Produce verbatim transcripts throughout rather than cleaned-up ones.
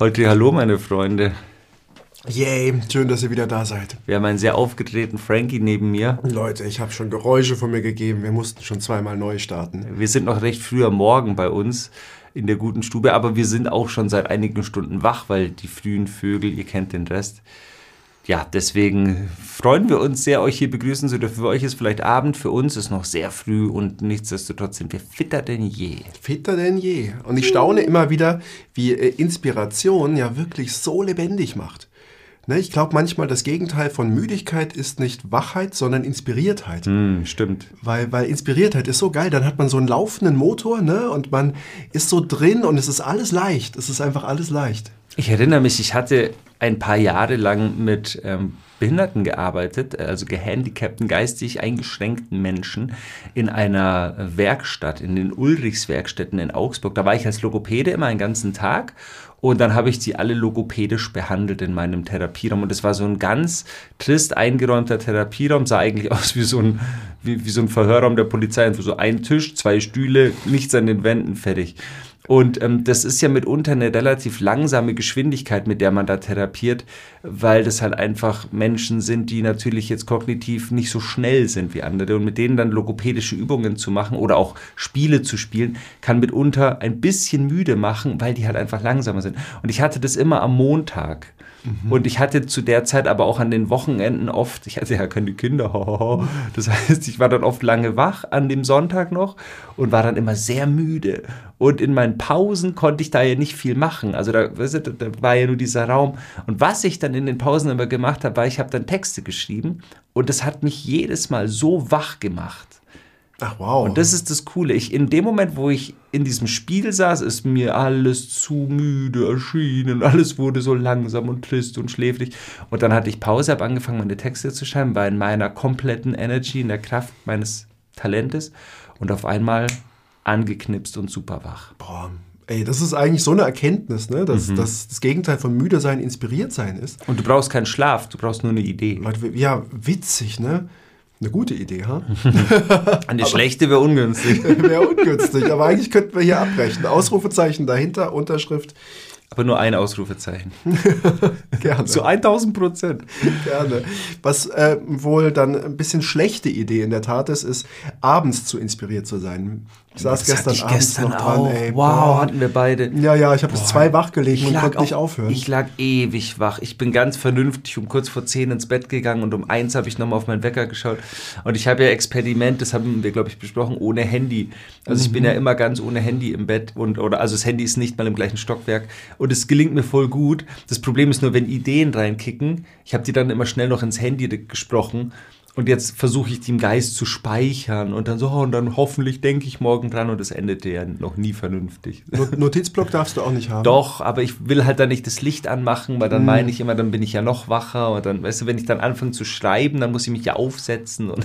Heute hallo, meine Freunde. Yay, schön, dass ihr wieder da seid. Wir haben einen sehr aufgedrehten Frankie neben mir. Leute, ich habe schon Geräusche von mir gegeben. Wir mussten schon zweimal neu starten. Wir sind noch recht früh am Morgen bei uns in der guten Stube, aber wir sind auch schon seit einigen Stunden wach, weil die frühen Vögel, ihr kennt den Rest. Ja, deswegen freuen wir uns sehr, euch hier begrüßen zu dürfen. Für euch ist vielleicht Abend, für uns ist noch sehr früh und nichtsdestotrotz sind wir fitter denn je. Fitter denn je. Und ich staune immer wieder, wie Inspiration ja wirklich so lebendig macht. Ne, ich glaube manchmal, das Gegenteil von Müdigkeit ist nicht Wachheit, sondern Inspiriertheit. Mm, stimmt. Weil, weil Inspiriertheit ist so geil, dann hat man so einen laufenden Motor, ne, und man ist so drin und es ist alles leicht. Es ist einfach alles leicht. Ich erinnere mich, ich hatte ein paar Jahre lang mit ähm, Behinderten gearbeitet, also gehandicapten, geistig eingeschränkten Menschen in einer Werkstatt, in den Ulrichs-Werkstätten in Augsburg. Da war ich als Logopäde immer einen ganzen Tag und dann habe ich die alle logopädisch behandelt in meinem Therapieraum. Und das war so ein ganz trist eingeräumter Therapieraum, sah eigentlich aus wie so ein, wie, wie so ein Verhörraum der Polizei. Einfach so ein Tisch, zwei Stühle, nichts an den Wänden, fertig. Und ähm, das ist ja mitunter eine relativ langsame Geschwindigkeit, mit der man da therapiert, weil das halt einfach Menschen sind, die natürlich jetzt kognitiv nicht so schnell sind wie andere. Und mit denen dann logopädische Übungen zu machen oder auch Spiele zu spielen, kann mitunter ein bisschen müde machen, weil die halt einfach langsamer sind. Und ich hatte das immer am Montag. Mhm. Und ich hatte zu der Zeit aber auch an den Wochenenden oft, ich hatte ja keine Kinder, das heißt, ich war dann oft lange wach an dem Sonntag noch und war dann immer sehr müde. Und in meinen Pausen konnte ich da ja nicht viel machen. Also da, weißt du, da war ja nur dieser Raum. Und was ich dann in den Pausen immer gemacht habe, war, ich habe dann Texte geschrieben und das hat mich jedes Mal so wach gemacht. Ach wow. Und das ist das Coole. Ich, in dem Moment, wo ich in diesem Spiel saß, ist mir alles zu müde erschienen. Alles wurde so langsam und trist und schläfrig. Und dann hatte ich Pause, habe angefangen, meine Texte zu schreiben, war in meiner kompletten Energy, in der Kraft meines Talentes. Und auf einmal angeknipst und super wach. Boah, ey, das ist eigentlich so eine Erkenntnis, ne? Dass, Mhm. dass das Gegenteil von müde sein inspiriert sein ist. Und du brauchst keinen Schlaf, du brauchst nur eine Idee. Ja, witzig, ne? Eine gute Idee, ha? Eine schlechte wäre ungünstig. Wäre ungünstig, aber eigentlich könnten wir hier abbrechen. Ausrufezeichen dahinter, Unterschrift. Aber nur ein Ausrufezeichen. Gerne. Zu tausend Prozent. Gerne. Was äh, wohl dann ein bisschen schlechte Idee in der Tat ist, ist, abends zu inspiriert zu sein. Ich saß Das gestern hatte ich abends gestern noch dran. auch. Ey, wow, boah. hatten wir beide. Ja, ja, ich habe bis zwei wach gelegen und lag konnte nicht auch- aufhören. Ich lag ewig wach. Ich bin ganz vernünftig um kurz vor zehn ins Bett gegangen und um eins habe ich nochmal auf meinen Wecker geschaut. Und ich habe ja Experiment, das haben wir, glaube ich, besprochen, ohne Handy. Also ich bin ja immer ganz ohne Handy im Bett. Und, oder, also das Handy ist nicht mal im gleichen Stockwerk. Und es gelingt mir voll gut. Das Problem ist nur, wenn Ideen reinkicken, ich habe die dann immer schnell noch ins Handy gesprochen. Und jetzt versuche ich die im Geist zu speichern und dann so, und dann hoffentlich denke ich morgen dran und es endete ja noch nie vernünftig. Not- Notizblock darfst du auch nicht haben. Doch, aber ich will halt dann nicht das Licht anmachen, weil dann mm. meine ich immer, dann bin ich ja noch wacher und dann, weißt du, wenn ich dann anfange zu schreiben, dann muss ich mich ja aufsetzen. Und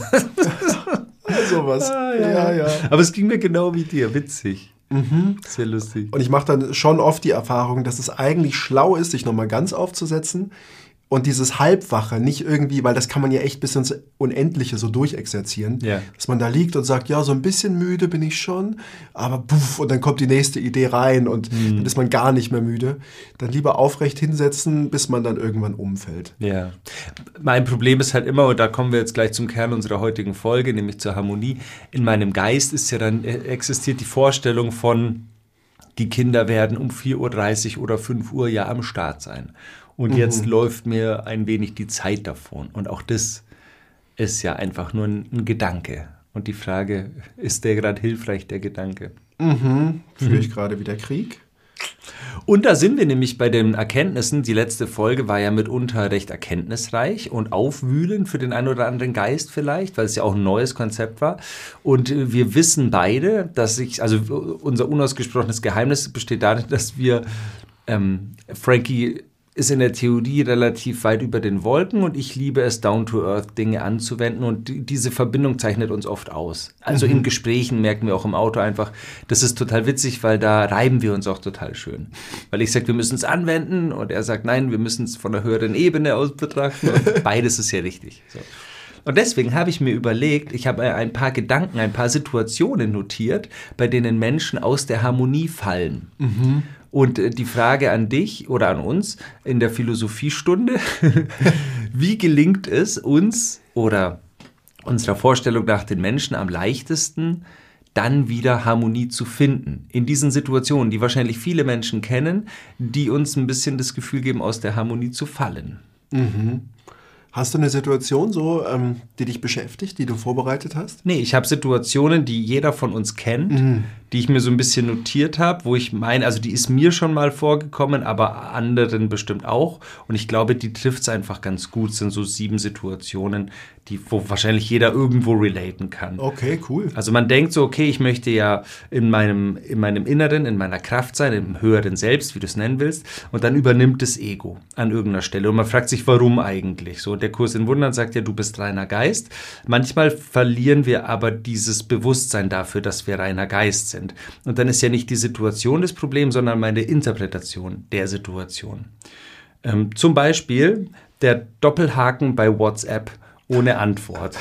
Sowas. ah, ja. ja, ja. Aber es ging mir genau wie dir, witzig. Mhm. Sehr lustig. Und ich mache dann schon oft die Erfahrung, dass es eigentlich schlau ist, sich nochmal ganz aufzusetzen. Und dieses Halbwache, nicht irgendwie, weil das kann man ja echt bis ins Unendliche so durchexerzieren, Ja. dass man da liegt und sagt, ja, so ein bisschen müde bin ich schon, aber puff, und dann kommt die nächste Idee rein und Mhm. dann ist man gar nicht mehr müde. Dann lieber aufrecht hinsetzen, bis man dann irgendwann umfällt. Ja. Mein Problem ist halt immer, und da kommen wir jetzt gleich zum Kern unserer heutigen Folge, nämlich zur Harmonie. In meinem Geist ist ja dann, äh, existiert die Vorstellung von, die Kinder werden um vier Uhr dreißig oder fünf Uhr ja am Start sein. Und Mhm. jetzt läuft mir ein wenig die Zeit davon. Und auch das ist ja einfach nur ein, ein Gedanke. Und die Frage, ist der gerade hilfreich, der Gedanke? Mhm. Führe ich gerade wieder Krieg? Und da sind wir nämlich bei den Erkenntnissen. Die letzte Folge war ja mitunter recht erkenntnisreich und aufwühlend für den einen oder anderen Geist vielleicht, weil es ja auch ein neues Konzept war. Und wir wissen beide, dass ich, also unser unausgesprochenes Geheimnis besteht darin, dass wir, ähm, Frankie ist in der Theorie relativ weit über den Wolken und ich liebe es, down-to-earth Dinge anzuwenden und die, diese Verbindung zeichnet uns oft aus. Also mhm. in Gesprächen merken wir auch im Auto einfach, das ist total witzig, weil da reiben wir uns auch total schön. Weil ich sage, wir müssen es anwenden und er sagt, nein, wir müssen es von einer höheren Ebene aus betrachten und beides ist ja richtig. So. Und deswegen habe ich mir überlegt, ich habe ein paar Gedanken, ein paar Situationen notiert, bei denen Menschen aus der Harmonie fallen. Mhm. Und die Frage an dich oder an uns in der Philosophiestunde, wie gelingt es uns oder unserer Vorstellung nach den Menschen am leichtesten, dann wieder Harmonie zu finden? In diesen Situationen, die wahrscheinlich viele Menschen kennen, die uns ein bisschen das Gefühl geben, aus der Harmonie zu fallen. Mhm. Hast du eine Situation so, ähm, die dich beschäftigt, die du vorbereitet hast? Nee, ich habe Situationen, die jeder von uns kennt, mhm. die ich mir so ein bisschen notiert habe, wo ich meine, also die ist mir schon mal vorgekommen, aber anderen bestimmt auch. Und ich glaube, die trifft es einfach ganz gut. Es sind so sieben Situationen, die, wo wahrscheinlich jeder irgendwo relaten kann. Okay, cool. Also man denkt so, okay, ich möchte ja in meinem, in meinem Inneren, in meiner Kraft sein, im höheren Selbst, wie du es nennen willst. Und dann übernimmt das Ego an irgendeiner Stelle. Und man fragt sich, warum eigentlich? So, der Kurs in Wundern sagt ja, du bist reiner Geist. Manchmal verlieren wir aber dieses Bewusstsein dafür, dass wir reiner Geist sind. Und dann ist ja nicht die Situation das Problem, sondern meine Interpretation der Situation. Ähm, zum Beispiel der Doppelhaken bei WhatsApp ohne Antwort.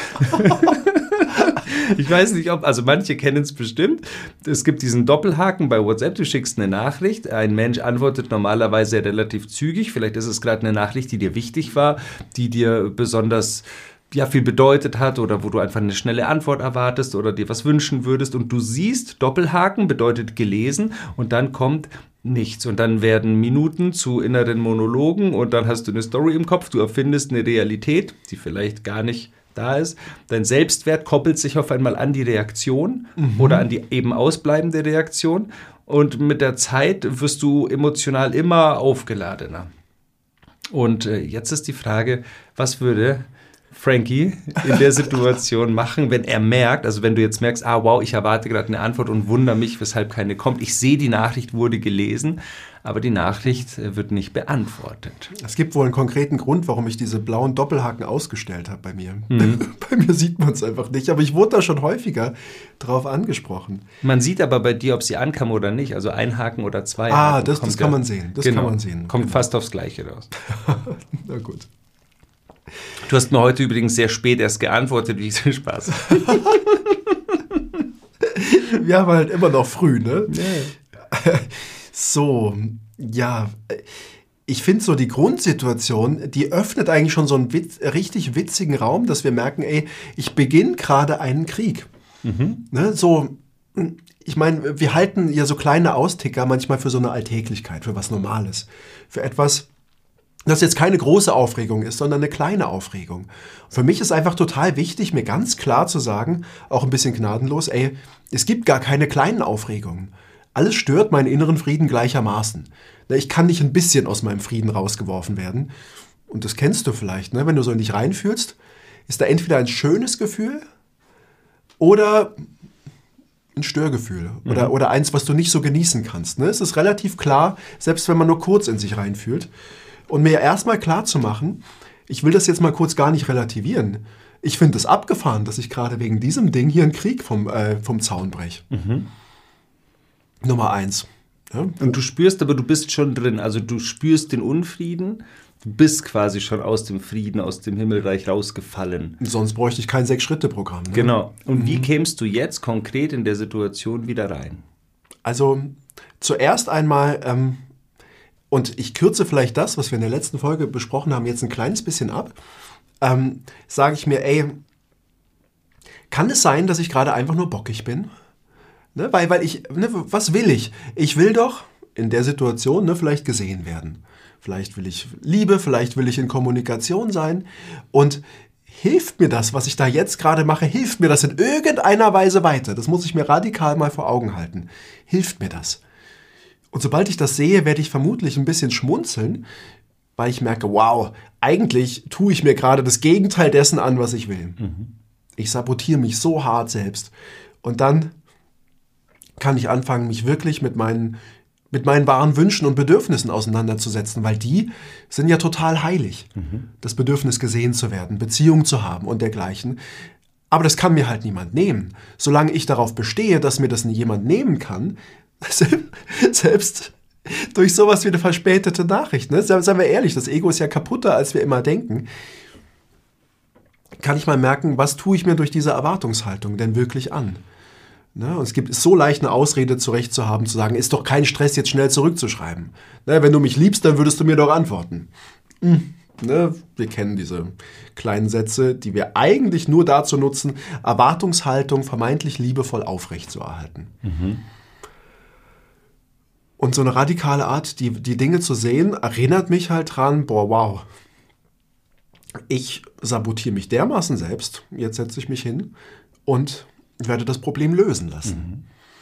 Ich weiß nicht, ob, also manche kennen es bestimmt. Es gibt diesen Doppelhaken bei WhatsApp, du schickst eine Nachricht, ein Mensch antwortet normalerweise relativ zügig, vielleicht ist es gerade eine Nachricht, die dir wichtig war, die dir besonders ja, viel bedeutet hat oder wo du einfach eine schnelle Antwort erwartest oder dir was wünschen würdest und du siehst, Doppelhaken bedeutet gelesen und dann kommt nichts und dann werden Minuten zu inneren Monologen und dann hast du eine Story im Kopf, du erfindest eine Realität, die vielleicht gar nicht da ist. Dein Selbstwert koppelt sich auf einmal an die Reaktion mhm. oder an die eben ausbleibende Reaktion und mit der Zeit wirst du emotional immer aufgeladener. Und äh, jetzt ist die Frage, was würde Frankie in der Situation machen, wenn er merkt, also wenn du jetzt merkst, ah wow, ich erwarte gerade eine Antwort und wundere mich, weshalb keine kommt. Ich sehe, die Nachricht wurde gelesen, aber die Nachricht wird nicht beantwortet. Es gibt wohl einen konkreten Grund, warum ich diese blauen Doppelhaken ausgestellt habe bei mir. Mhm. Bei mir sieht man es einfach nicht, aber ich wurde da schon häufiger drauf angesprochen. Man sieht aber bei dir, ob sie ankam oder nicht, also ein Haken oder zwei Ah, Haken. das, das kann man sehen, das genau, kann man sehen. Kommt genau. fast aufs Gleiche raus. Na gut. Du hast mir heute übrigens sehr spät erst geantwortet, wie ich so Spaß. Wir haben halt immer noch früh, ne? Nee. So, ja, ich finde so die Grundsituation, die öffnet eigentlich schon so einen witz, richtig witzigen Raum, dass wir merken, ey, ich beginne gerade einen Krieg. Mhm. Ne, so, ich meine, wir halten ja so kleine Austicker manchmal für so eine Alltäglichkeit, für was Normales, für etwas, das jetzt keine große Aufregung ist, sondern eine kleine Aufregung. Für mich ist einfach total wichtig, mir ganz klar zu sagen, auch ein bisschen gnadenlos, ey, es gibt gar keine kleinen Aufregungen. Alles stört meinen inneren Frieden gleichermaßen. Ich kann nicht ein bisschen aus meinem Frieden rausgeworfen werden. Und das kennst du vielleicht, ne? Wenn du so in dich reinfühlst, ist da entweder ein schönes Gefühl oder ein Störgefühl mhm. oder, oder eins, was du nicht so genießen kannst. Ne? Es ist relativ klar, selbst wenn man nur kurz in sich reinfühlt. Und mir erstmal klar zu machen, ich will das jetzt mal kurz gar nicht relativieren. Ich finde es abgefahren, dass ich gerade wegen diesem Ding hier einen Krieg vom, äh, vom Zaun breche. Mhm. Nummer eins. Ja. Und du spürst aber, du bist schon drin. Also du spürst den Unfrieden. Du bist quasi schon aus dem Frieden, aus dem Himmelreich rausgefallen. Sonst bräuchte ich kein Sechs-Schritte-Programm. Ne? Genau. Und mhm. wie kämst du jetzt konkret in der Situation wieder rein? Also zuerst einmal... Ähm, Und ich kürze vielleicht das, was wir in der letzten Folge besprochen haben, jetzt ein kleines bisschen ab. Ähm, sage ich mir, ey, kann es sein, dass ich gerade einfach nur bockig bin? Ne, weil, weil ich, ne, was will ich? Ich will doch in der Situation ne, vielleicht gesehen werden. Vielleicht will ich Liebe, vielleicht will ich in Kommunikation sein. Und hilft mir das, was ich da jetzt gerade mache, hilft mir das in irgendeiner Weise weiter? Das muss ich mir radikal mal vor Augen halten. Hilft mir das? Und sobald ich das sehe, werde ich vermutlich ein bisschen schmunzeln, weil ich merke, wow, eigentlich tue ich mir gerade das Gegenteil dessen an, was ich will. Mhm. Ich sabotiere mich so hart selbst. Und dann kann ich anfangen, mich wirklich mit meinen, mit meinen wahren Wünschen und Bedürfnissen auseinanderzusetzen, weil die sind ja total heilig. Mhm. Das Bedürfnis, gesehen zu werden, Beziehungen zu haben und dergleichen. Aber das kann mir halt niemand nehmen. Solange ich darauf bestehe, dass mir das jemand nehmen kann, selbst durch sowas wie eine verspätete Nachricht, ne? Seien wir ehrlich, das Ego ist ja kaputter, als wir immer denken. Kann ich mal merken, was tue ich mir durch diese Erwartungshaltung denn wirklich an? Ne? Und es gibt ist so leicht, eine Ausrede zurecht zu haben, zu sagen, ist doch kein Stress, jetzt schnell zurückzuschreiben. Ne? Wenn du mich liebst, dann würdest du mir doch antworten. Hm. Ne? Wir kennen diese kleinen Sätze, die wir eigentlich nur dazu nutzen, Erwartungshaltung vermeintlich liebevoll aufrechtzuerhalten. Mhm. Und so eine radikale Art, die, die Dinge zu sehen, erinnert mich halt dran, boah, wow, ich sabotiere mich dermaßen selbst, jetzt setze ich mich hin und werde das Problem lösen lassen.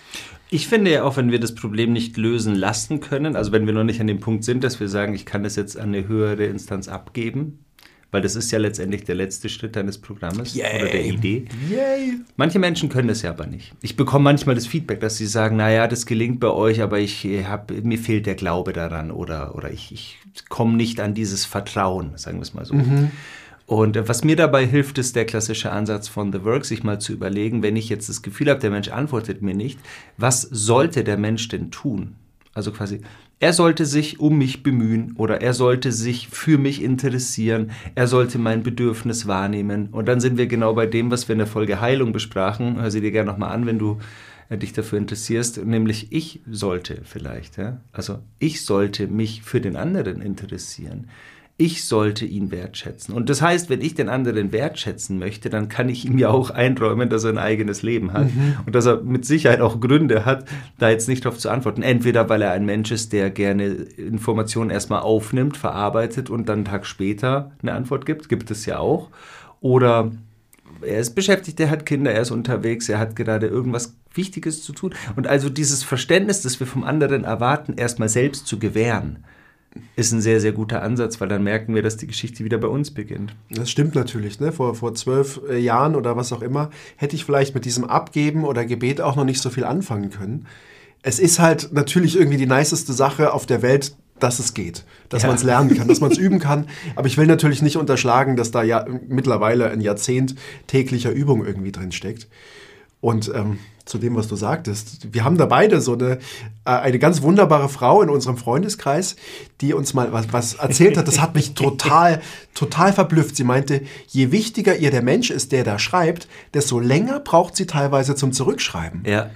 Ich finde ja auch, wenn wir das Problem nicht lösen lassen können, also wenn wir noch nicht an dem Punkt sind, dass wir sagen, ich kann das jetzt an eine höhere Instanz abgeben, weil das ist ja letztendlich der letzte Schritt deines Programmes Yay. Oder der Idee. Yay. Manche Menschen können das ja aber nicht. Ich bekomme manchmal das Feedback, dass sie sagen, naja, das gelingt bei euch, aber ich hab, mir fehlt der Glaube daran oder, oder ich, ich komme nicht an dieses Vertrauen, sagen wir es mal so. Mhm. Und was mir dabei hilft, ist der klassische Ansatz von The Work, sich mal zu überlegen, wenn ich jetzt das Gefühl habe, der Mensch antwortet mir nicht, was sollte der Mensch denn tun? Also quasi, er sollte sich um mich bemühen oder er sollte sich für mich interessieren, er sollte mein Bedürfnis wahrnehmen. Und dann sind wir genau bei dem, was wir in der Folge Heilung besprachen. Hör sie dir gerne nochmal an, wenn du äh, dich dafür interessierst. Nämlich ich sollte vielleicht, ja? Also ich sollte mich für den anderen interessieren. Ich sollte ihn wertschätzen. Und das heißt, wenn ich den anderen wertschätzen möchte, dann kann ich ihm ja auch einräumen, dass er ein eigenes Leben hat. Mhm. Und dass er mit Sicherheit auch Gründe hat, da jetzt nicht darauf zu antworten. Entweder, weil er ein Mensch ist, der gerne Informationen erstmal aufnimmt, verarbeitet und dann einen Tag später eine Antwort gibt. Gibt es ja auch. Oder er ist beschäftigt, er hat Kinder, er ist unterwegs, er hat gerade irgendwas Wichtiges zu tun. Und also dieses Verständnis, das wir vom anderen erwarten, erstmal selbst zu gewähren, ist ein sehr, sehr guter Ansatz, weil dann merken wir, dass die Geschichte wieder bei uns beginnt. Das stimmt natürlich. Ne? Vor, vor zwölf äh, Jahren oder was auch immer, hätte ich vielleicht mit diesem Abgeben oder Gebet auch noch nicht so viel anfangen können. Es ist halt natürlich irgendwie die niceste Sache auf der Welt, dass es geht, dass ja. man es lernen kann, dass man es üben kann. Aber ich will natürlich nicht unterschlagen, dass da ja mittlerweile ein Jahrzehnt täglicher Übung irgendwie drin steckt. Und ähm, zu dem, was du sagtest, wir haben da beide so eine, äh, eine ganz wunderbare Frau in unserem Freundeskreis, die uns mal was, was erzählt hat. Das hat mich total, total verblüfft. Sie meinte, je wichtiger ihr der Mensch ist, der da schreibt, desto länger braucht sie teilweise zum Zurückschreiben. Ja.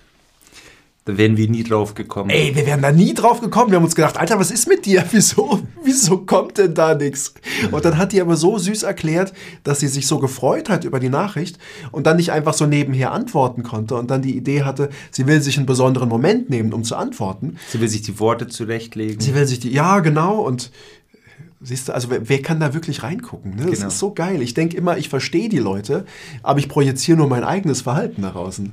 Da wären wir nie drauf gekommen. Ey, wir wären da nie drauf gekommen. Wir haben uns gedacht, Alter, was ist mit dir? Wieso, wieso kommt denn da nichts? Und dann hat die aber so süß erklärt, dass sie sich so gefreut hat über die Nachricht und dann nicht einfach so nebenher antworten konnte und dann die Idee hatte, sie will sich einen besonderen Moment nehmen, um zu antworten. Sie will sich die Worte zurechtlegen. Sie will sich die, ja, genau. Und siehst du, also wer, wer kann da wirklich reingucken? Ne? Das genau. ist so geil. Ich denke immer, ich verstehe die Leute, aber ich projiziere nur mein eigenes Verhalten nach außen.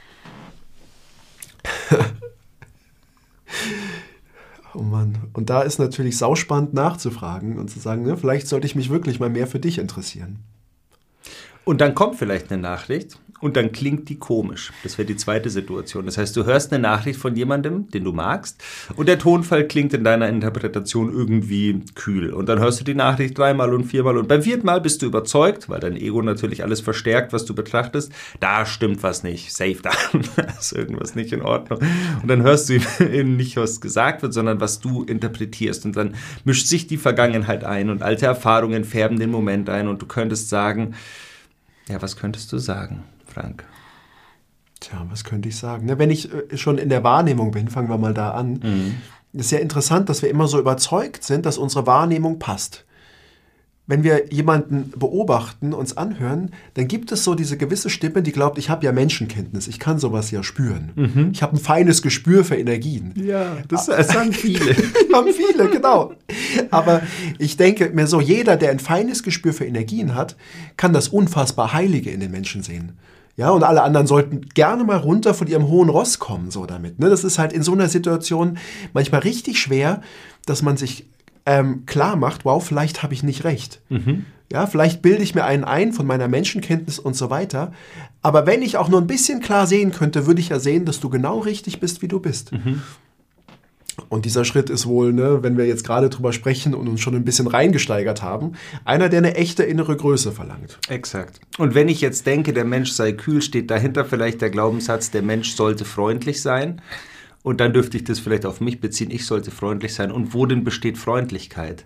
Oh Mann. Und da ist natürlich sauspannend nachzufragen und zu sagen, ne, vielleicht sollte ich mich wirklich mal mehr für dich interessieren. Und dann kommt vielleicht eine Nachricht und dann klingt die komisch. Das wäre die zweite Situation. Das heißt, du hörst eine Nachricht von jemandem, den du magst, und der Tonfall klingt in deiner Interpretation irgendwie kühl. Und dann hörst du die Nachricht dreimal und viermal und beim vierten Mal bist du überzeugt, weil dein Ego natürlich alles verstärkt, was du betrachtest. Da stimmt was nicht. Safe, da ist irgendwas nicht in Ordnung. Und dann hörst du eben nicht, was gesagt wird, sondern was du interpretierst. Und dann mischt sich die Vergangenheit ein und alte Erfahrungen färben den Moment ein und du könntest sagen, ja, was könntest du sagen, Frank? Tja, was könnte ich sagen? Ne, wenn ich äh, schon in der Wahrnehmung bin, fangen wir mal da an. Mhm. Es ist ja interessant, dass wir immer so überzeugt sind, dass unsere Wahrnehmung passt. Wenn wir jemanden beobachten, uns anhören, dann gibt es so diese gewisse Stimme, die glaubt, ich habe ja Menschenkenntnis, ich kann sowas ja spüren. Mhm. Ich habe ein feines Gespür für Energien. Ja, das, das haben viele. haben viele, genau. Aber ich denke mir so, jeder, der ein feines Gespür für Energien hat, kann das unfassbar Heilige in den Menschen sehen. Ja, und alle anderen sollten gerne mal runter von ihrem hohen Ross kommen, so damit. Ne? Das ist halt in so einer Situation manchmal richtig schwer, dass man sich ähm, klar macht, wow, vielleicht habe ich nicht recht. Mhm. Ja, vielleicht bilde ich mir einen ein von meiner Menschenkenntnis und so weiter. Aber wenn ich auch nur ein bisschen klar sehen könnte, würde ich ja sehen, dass du genau richtig bist, wie du bist. Mhm. Und dieser Schritt ist wohl, ne, wenn wir jetzt gerade drüber sprechen und uns schon ein bisschen reingesteigert haben, einer, der eine echte innere Größe verlangt. Exakt. Und wenn ich jetzt denke, der Mensch sei kühl, steht dahinter vielleicht der Glaubenssatz, der Mensch sollte freundlich sein. Und dann dürfte ich das vielleicht auf mich beziehen, ich sollte freundlich sein. Und worin besteht Freundlichkeit?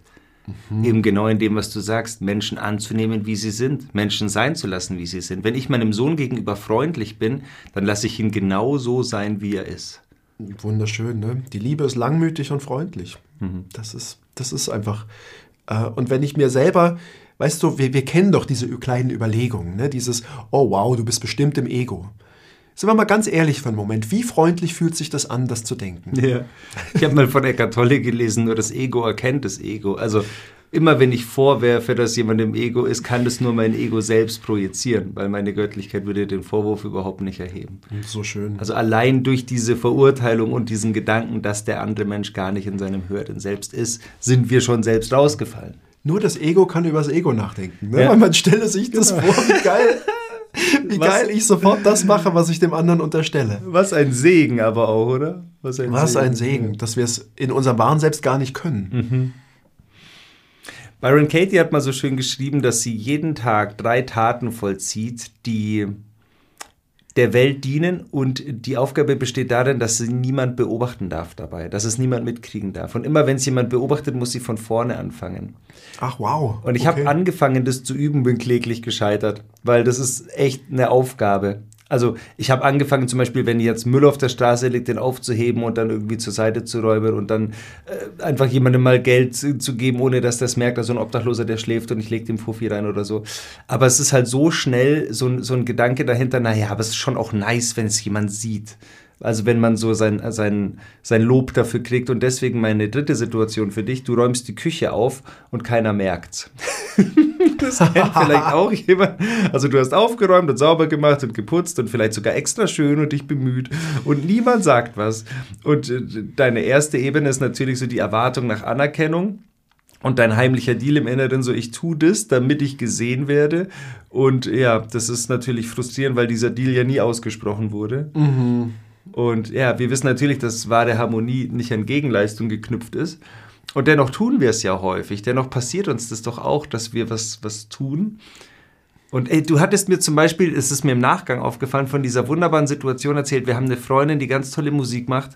Mhm. Eben genau in dem, was du sagst, Menschen anzunehmen, wie sie sind, Menschen sein zu lassen, wie sie sind. Wenn ich meinem Sohn gegenüber freundlich bin, dann lasse ich ihn genau so sein, wie er ist. Wunderschön, ne? Die Liebe ist langmütig und freundlich. Mhm. Das ist, das ist einfach... Äh, und wenn ich mir selber... Weißt du, wir, wir kennen doch diese kleinen Überlegungen, ne? Dieses, oh wow, du bist bestimmt im Ego. Sind wir mal ganz ehrlich für einen Moment, wie freundlich fühlt sich das an, das zu denken? Ja. Ich habe mal von Eckhart Tolle gelesen, nur das Ego erkennt das Ego. Also immer wenn ich vorwerfe, dass jemand im Ego ist, kann das nur mein Ego selbst projizieren, weil meine Göttlichkeit würde den Vorwurf überhaupt nicht erheben. So schön. Also allein durch diese Verurteilung und diesen Gedanken, dass der andere Mensch gar nicht in seinem höheren Selbst ist, sind wir schon selbst rausgefallen. Nur das Ego kann über das Ego nachdenken. Ne? Ja. Weil man stelle sich das genau vor, wie geil... Wie was, geil ich sofort das mache, was ich dem anderen unterstelle. Was ein Segen aber auch, oder? Was ein was Segen, ein Segen, dass wir es in unserem wahren Selbst gar nicht können. Mhm. Byron Katie hat mal so schön geschrieben, dass sie jeden Tag drei Taten vollzieht, die der Welt dienen, und die Aufgabe besteht darin, dass sie niemand beobachten darf dabei, dass es niemand mitkriegen darf. Und immer wenn es jemand beobachtet, muss sie von vorne anfangen. Ach wow. Und ich okay. habe angefangen, das zu üben, bin kläglich gescheitert, weil das ist echt eine Aufgabe. Also ich habe angefangen, zum Beispiel, wenn jetzt Müll auf der Straße liegt, den aufzuheben und dann irgendwie zur Seite zu räumen und dann äh, einfach jemandem mal Geld zu, zu geben, ohne dass das merkt, also ein Obdachloser, der schläft und ich lege dem Fuffi rein oder so. Aber es ist halt so schnell so, so ein Gedanke dahinter, naja, aber es ist schon auch nice, wenn es jemand sieht. Also wenn man so sein, sein, sein Lob dafür kriegt. Und deswegen meine dritte Situation für dich, du räumst die Küche auf und keiner merkt's. Das kennt vielleicht auch jemand. Also du hast aufgeräumt und sauber gemacht und geputzt und vielleicht sogar extra schön und dich bemüht und niemand sagt was. Und äh, deine erste Ebene ist natürlich so die Erwartung nach Anerkennung. Und dein heimlicher Deal im Inneren, so ich tue das, damit ich gesehen werde. Und ja, das ist natürlich frustrierend, weil dieser Deal ja nie ausgesprochen wurde. Mhm. Und ja, wir wissen natürlich, dass wahre Harmonie nicht an Gegenleistung geknüpft ist. Und dennoch tun wir es ja häufig. Dennoch passiert uns das doch auch, dass wir was, was tun. Und ey, du hattest mir zum Beispiel, es ist mir im Nachgang aufgefallen, von dieser wunderbaren Situation erzählt. Wir haben eine Freundin, die ganz tolle Musik macht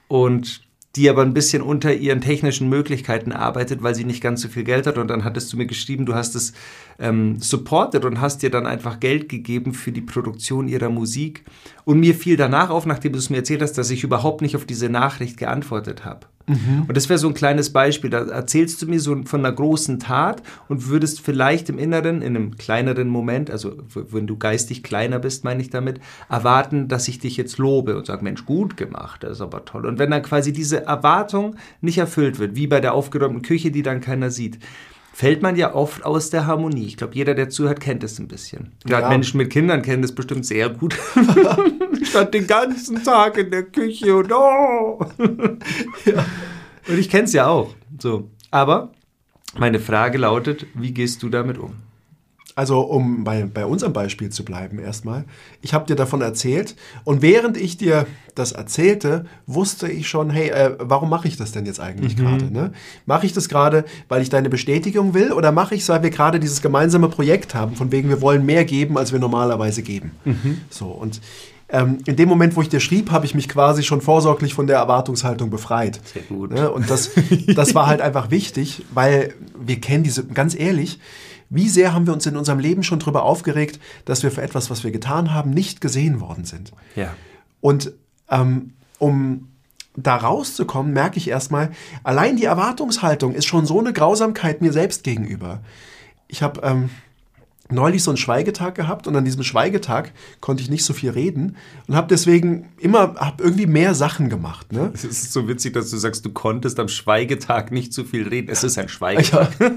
und die aber ein bisschen unter ihren technischen Möglichkeiten arbeitet, weil sie nicht ganz so viel Geld hat. Und dann hattest du mir geschrieben, du hast es ähm, supported und hast dir dann einfach Geld gegeben für die Produktion ihrer Musik. Und mir fiel danach auf, nachdem du es mir erzählt hast, dass ich überhaupt nicht auf diese Nachricht geantwortet habe. Mhm. Und das wäre so ein kleines Beispiel. Da erzählst du mir so von einer großen Tat und würdest vielleicht im Inneren, in einem kleineren Moment, also wenn du geistig kleiner bist, meine ich damit, erwarten, dass ich dich jetzt lobe und sage, Mensch, gut gemacht, das ist aber toll. Und wenn dann quasi diese Erwartung nicht erfüllt wird, wie bei der aufgeräumten Küche, die dann keiner sieht, fällt man ja oft aus der Harmonie. Ich glaube, jeder, der zuhört, kennt es ein bisschen. Gerade ja. Menschen mit Kindern kennen das bestimmt sehr gut. Ich stand den ganzen Tag in der Küche und oh! Ja. Und ich kenne es ja auch. So. Aber meine Frage lautet, wie gehst du damit um? Also um bei, bei unserem Beispiel zu bleiben erstmal. Ich habe dir davon erzählt und während ich dir das erzählte, wusste ich schon, hey, äh, warum mache ich das denn jetzt eigentlich mhm. gerade? Ne? Mache ich das gerade, weil ich deine Bestätigung will oder mache ich es, weil wir gerade dieses gemeinsame Projekt haben, von wegen wir wollen mehr geben, als wir normalerweise geben? Mhm. So, und ähm, in dem Moment, wo ich dir schrieb, habe ich mich quasi schon vorsorglich von der Erwartungshaltung befreit. Sehr gut. Ne? Und das, das war halt einfach wichtig, weil wir kennen diese, ganz ehrlich, wie sehr haben wir uns in unserem Leben schon darüber aufgeregt, dass wir für etwas, was wir getan haben, nicht gesehen worden sind. Ja. Und ähm, um da rauszukommen, merke ich erstmal, allein die Erwartungshaltung ist schon so eine Grausamkeit mir selbst gegenüber. Ich habe ähm, neulich so einen Schweigetag gehabt und an diesem Schweigetag konnte ich nicht so viel reden und habe deswegen immer hab irgendwie mehr Sachen gemacht. Ne? Es ist so witzig, dass du sagst, du konntest am Schweigetag nicht so viel reden. Es ist ein Schweigetag. Ja.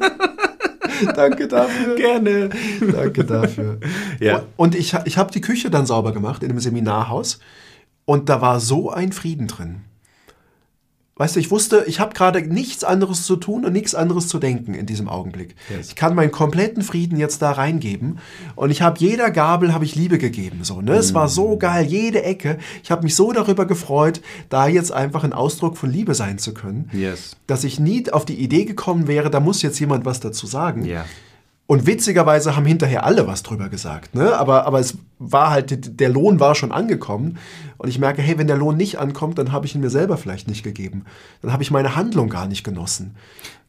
Danke dafür. Gerne. Danke dafür. Ja. Und ich, ich habe die Küche dann sauber gemacht in einem Seminarhaus und da war so ein Frieden drin. Weißt du, ich wusste, ich habe gerade nichts anderes zu tun und nichts anderes zu denken in diesem Augenblick. Yes. Ich kann meinen kompletten Frieden jetzt da reingeben und ich habe jeder Gabel habe ich Liebe gegeben. So, ne? Mm. Es war so geil, jede Ecke. Ich habe mich so darüber gefreut, da jetzt einfach ein Ausdruck von Liebe sein zu können, yes. dass ich nie auf die Idee gekommen wäre, da muss jetzt jemand was dazu sagen. Yeah. Und witzigerweise haben hinterher alle was drüber gesagt. Ne? Aber, aber es war halt, der Lohn war schon angekommen. Und ich merke, hey, wenn der Lohn nicht ankommt, dann habe ich ihn mir selber vielleicht nicht gegeben. Dann habe ich meine Handlung gar nicht genossen.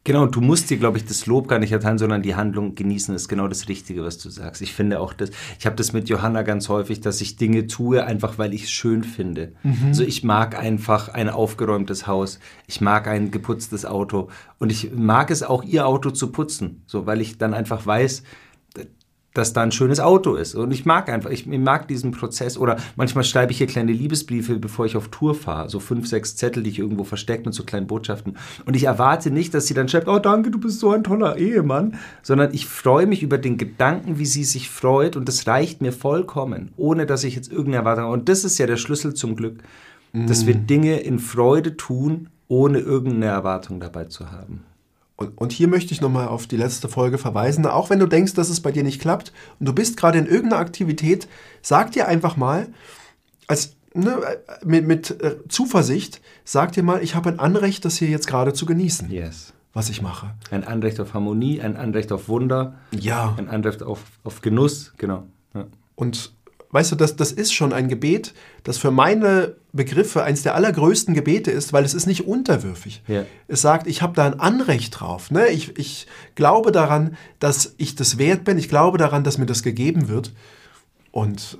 Genau, und du musst dir, glaube ich, das Lob gar nicht erteilen, sondern die Handlung genießen, ist genau das Richtige, was du sagst. Ich finde auch das, ich habe das mit Johanna ganz häufig, dass ich Dinge tue, einfach weil ich es schön finde. Mhm. Also ich mag einfach ein aufgeräumtes Haus, ich mag ein geputztes Auto und ich mag es auch, ihr Auto zu putzen, so, weil ich dann einfach weiß, dass da ein schönes Auto ist. Und ich mag einfach, ich, ich mag diesen Prozess. Oder manchmal schreibe ich hier kleine Liebesbriefe, bevor ich auf Tour fahre. So fünf, sechs Zettel, die ich irgendwo verstecke mit so kleinen Botschaften. Und ich erwarte nicht, dass sie dann schreibt, oh danke, du bist so ein toller Ehemann. Sondern ich freue mich über den Gedanken, wie sie sich freut. Und das reicht mir vollkommen, ohne dass ich jetzt irgendeine Erwartung habe. Und das ist ja der Schlüssel zum Glück, mm. dass wir Dinge in Freude tun, ohne irgendeine Erwartung dabei zu haben. Und, und hier möchte ich nochmal auf die letzte Folge verweisen. Auch wenn du denkst, dass es bei dir nicht klappt und du bist gerade in irgendeiner Aktivität, sag dir einfach mal, als, ne, mit, mit äh, Zuversicht, sag dir mal, ich habe ein Anrecht, das hier jetzt gerade zu genießen, yes. was ich mache. Ein Anrecht auf Harmonie, ein Anrecht auf Wunder, ja. ein Anrecht auf, auf Genuss, genau. Ja. Und weißt du, das, das ist schon ein Gebet, das für meine Begriffe eines der allergrößten Gebete ist, weil es ist nicht unterwürfig. Ja. Es sagt, ich habe da ein Anrecht drauf. Ne? Ich, ich glaube daran, dass ich das wert bin. Ich glaube daran, dass mir das gegeben wird. Und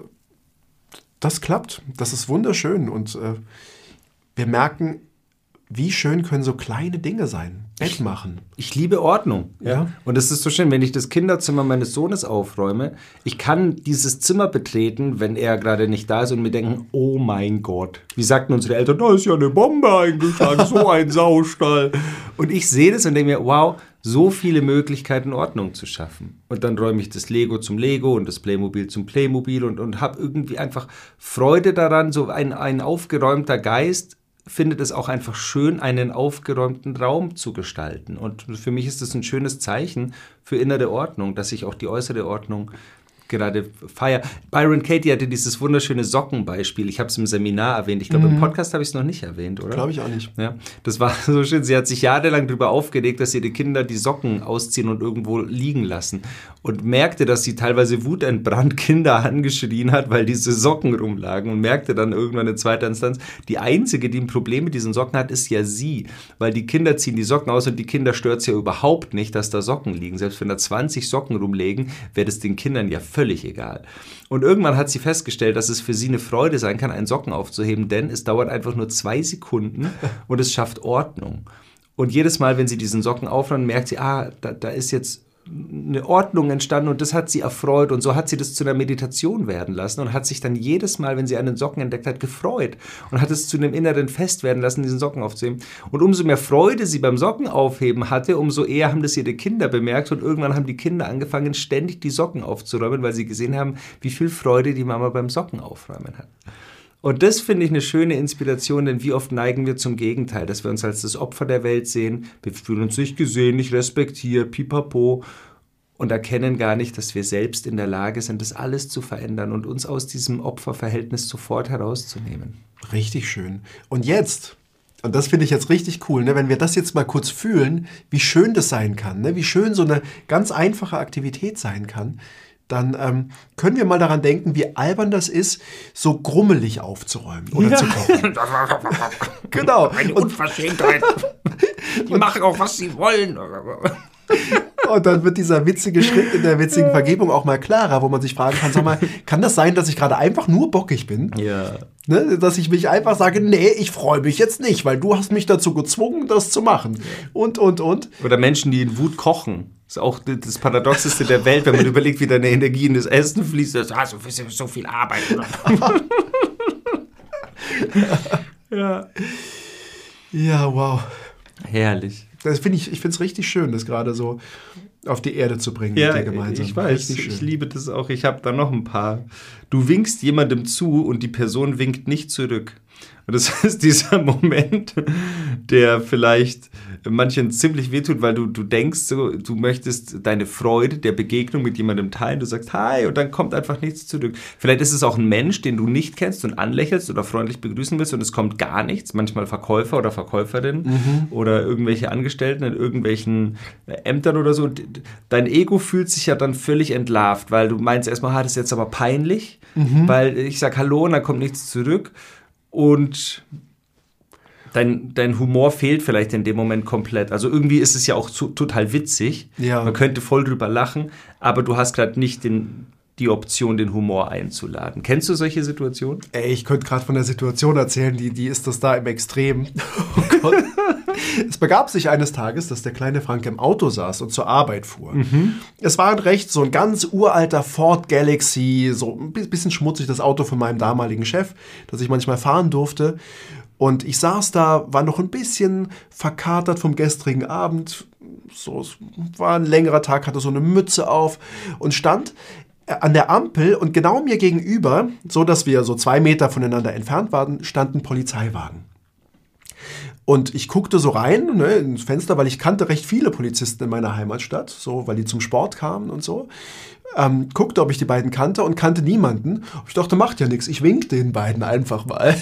das klappt. Das ist wunderschön. Und äh, wir merken, wie schön können so kleine Dinge sein. Bett machen. Ich liebe Ordnung. Ja. Ja. Und es ist so schön, wenn ich das Kinderzimmer meines Sohnes aufräume, ich kann dieses Zimmer betreten, wenn er gerade nicht da ist und mir denken, oh mein Gott. Wie sagten unsere Eltern, da ist ja eine Bombe eingeschlagen, so ein Saustall. Und ich sehe das und denke mir, wow, so viele Möglichkeiten, Ordnung zu schaffen. Und dann räume ich das Lego zum Lego und das Playmobil zum Playmobil und, und habe irgendwie einfach Freude daran, so ein, ein aufgeräumter Geist findet es auch einfach schön, einen aufgeräumten Raum zu gestalten. Und für mich ist das ein schönes Zeichen für innere Ordnung, dass ich auch die äußere Ordnung gerade feiere. Byron Katie hatte dieses wunderschöne Sockenbeispiel. Ich habe es im Seminar erwähnt. Ich glaube, mhm. im Podcast habe ich es noch nicht erwähnt, oder? Glaube ich auch nicht. Ja, das war so schön. Sie hat sich jahrelang darüber aufgeregt, dass ihre Kinder die Socken ausziehen und irgendwo liegen lassen. Und merkte, dass sie teilweise wutentbrannt Kinder angeschrien hat, weil diese Socken rumlagen. Und merkte dann irgendwann in zweiter Instanz, die Einzige, die ein Problem mit diesen Socken hat, ist ja sie. Weil die Kinder ziehen die Socken aus und die Kinder stört es ja überhaupt nicht, dass da Socken liegen. Selbst wenn da zwanzig Socken rumlegen, wäre das den Kindern ja völlig Völlig egal. Und irgendwann hat sie festgestellt, dass es für sie eine Freude sein kann, einen Socken aufzuheben, denn es dauert einfach nur zwei Sekunden und es schafft Ordnung. Und jedes Mal, wenn sie diesen Socken aufräumt, merkt sie, ah, da, da ist jetzt eine Ordnung entstanden und das hat sie erfreut und so hat sie das zu einer Meditation werden lassen und hat sich dann jedes Mal, wenn sie einen Socken entdeckt hat, gefreut und hat es zu einem inneren Fest werden lassen, diesen Socken aufzuheben. Und umso mehr Freude sie beim Sockenaufheben hatte, umso eher haben das ihre Kinder bemerkt und irgendwann haben die Kinder angefangen, ständig die Socken aufzuräumen, weil sie gesehen haben, wie viel Freude die Mama beim Sockenaufräumen hat. Und das finde ich eine schöne Inspiration, denn wie oft neigen wir zum Gegenteil, dass wir uns als das Opfer der Welt sehen, wir fühlen uns nicht gesehen, nicht respektiert, pipapo und erkennen gar nicht, dass wir selbst in der Lage sind, das alles zu verändern und uns aus diesem Opferverhältnis sofort herauszunehmen. Richtig schön. Und jetzt, und das finde ich jetzt richtig cool, ne, wenn wir das jetzt mal kurz fühlen, wie schön das sein kann, ne, wie schön so eine ganz einfache Aktivität sein kann, dann ähm, können wir mal daran denken, wie albern das ist, so grummelig aufzuräumen oder ja. zu kochen. Genau. Eine Unverschämtheit. Die machen auch, was sie wollen. Und dann wird dieser witzige Schritt in der witzigen Vergebung auch mal klarer, wo man sich fragen kann, sag mal, kann das sein, dass ich gerade einfach nur bockig bin? Ja. Ne, dass ich mich einfach sage, nee, ich freue mich jetzt nicht, weil du hast mich dazu gezwungen, das zu machen. Und, und, und. Oder Menschen, die in Wut kochen. Das ist auch das Paradoxeste der Welt, wenn man überlegt, wie deine Energie in das Essen fließt. Das ist ah, so, so viel Arbeit. ja. Ja, wow. Herrlich. Das finde ich, ich finde es richtig schön, das gerade so auf die Erde zu bringen ja, mit dir gemeinsam. Ich weiß, ich liebe das auch. Ich habe da noch ein paar. Du winkst jemandem zu und die Person winkt nicht zurück. Und das ist dieser Moment, der vielleicht manchen ziemlich wehtut, weil du, du denkst, so, du möchtest deine Freude der Begegnung mit jemandem teilen. Du sagst Hi und dann kommt einfach nichts zurück. Vielleicht ist es auch ein Mensch, den du nicht kennst und anlächelst oder freundlich begrüßen willst und es kommt gar nichts. Manchmal Verkäufer oder Verkäuferin mhm. oder irgendwelche Angestellten in irgendwelchen Ämtern oder so. Und dein Ego fühlt sich ja dann völlig entlarvt, weil du meinst erstmal, ah, das ist jetzt aber peinlich, mhm. weil ich sag Hallo und dann kommt nichts zurück. Und Dein, dein Humor fehlt vielleicht in dem Moment komplett. Also irgendwie ist es ja auch zu, total witzig. Ja. Man könnte voll drüber lachen, aber du hast gerade nicht den, die Option, den Humor einzuladen. Kennst du solche Situationen? Ey, ich könnte gerade von der Situation erzählen, die, die ist das da im Extrem. Oh Gott. Es begab sich eines Tages, dass der kleine Frank im Auto saß und zur Arbeit fuhr. Mhm. Es war ein recht so ein ganz uralter Ford Galaxy, so ein bisschen schmutzig, das Auto von meinem damaligen Chef, das ich manchmal fahren durfte. Und ich saß da, war noch ein bisschen verkatert vom gestrigen Abend. So, es war ein längerer Tag, hatte so eine Mütze auf und stand an der Ampel und genau mir gegenüber, so dass wir so zwei Meter voneinander entfernt waren, stand ein Polizeiwagen. Und ich guckte so rein, ne, ins Fenster, weil ich kannte recht viele Polizisten in meiner Heimatstadt, so, weil die zum Sport kamen und so. Ähm, guckte, ob ich die beiden kannte und kannte niemanden. Ich dachte, macht ja nichts, ich wink den beiden einfach mal.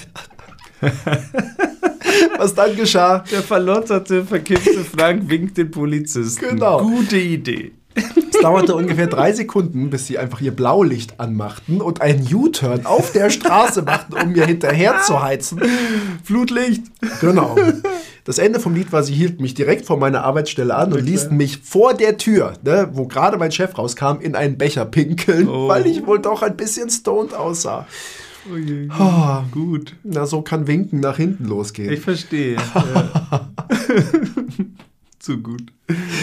Was dann geschah? Der verlotterte, verkippte Frank winkt den Polizisten. Genau. Gute Idee. Es dauerte ungefähr drei Sekunden, bis sie einfach ihr Blaulicht anmachten und einen U-Turn auf der Straße machten, um mir hinterher zu heizen. Flutlicht. Genau. Das Ende vom Lied war, sie hielten mich direkt vor meiner Arbeitsstelle an und ließen mich vor der Tür, ne, wo gerade mein Chef rauskam, in einen Becher pinkeln, oh. weil ich wohl doch ein bisschen stoned aussah. Oh je, oh, gut. Na, so kann Winken nach hinten losgehen. Ich verstehe. Ja. Zu gut.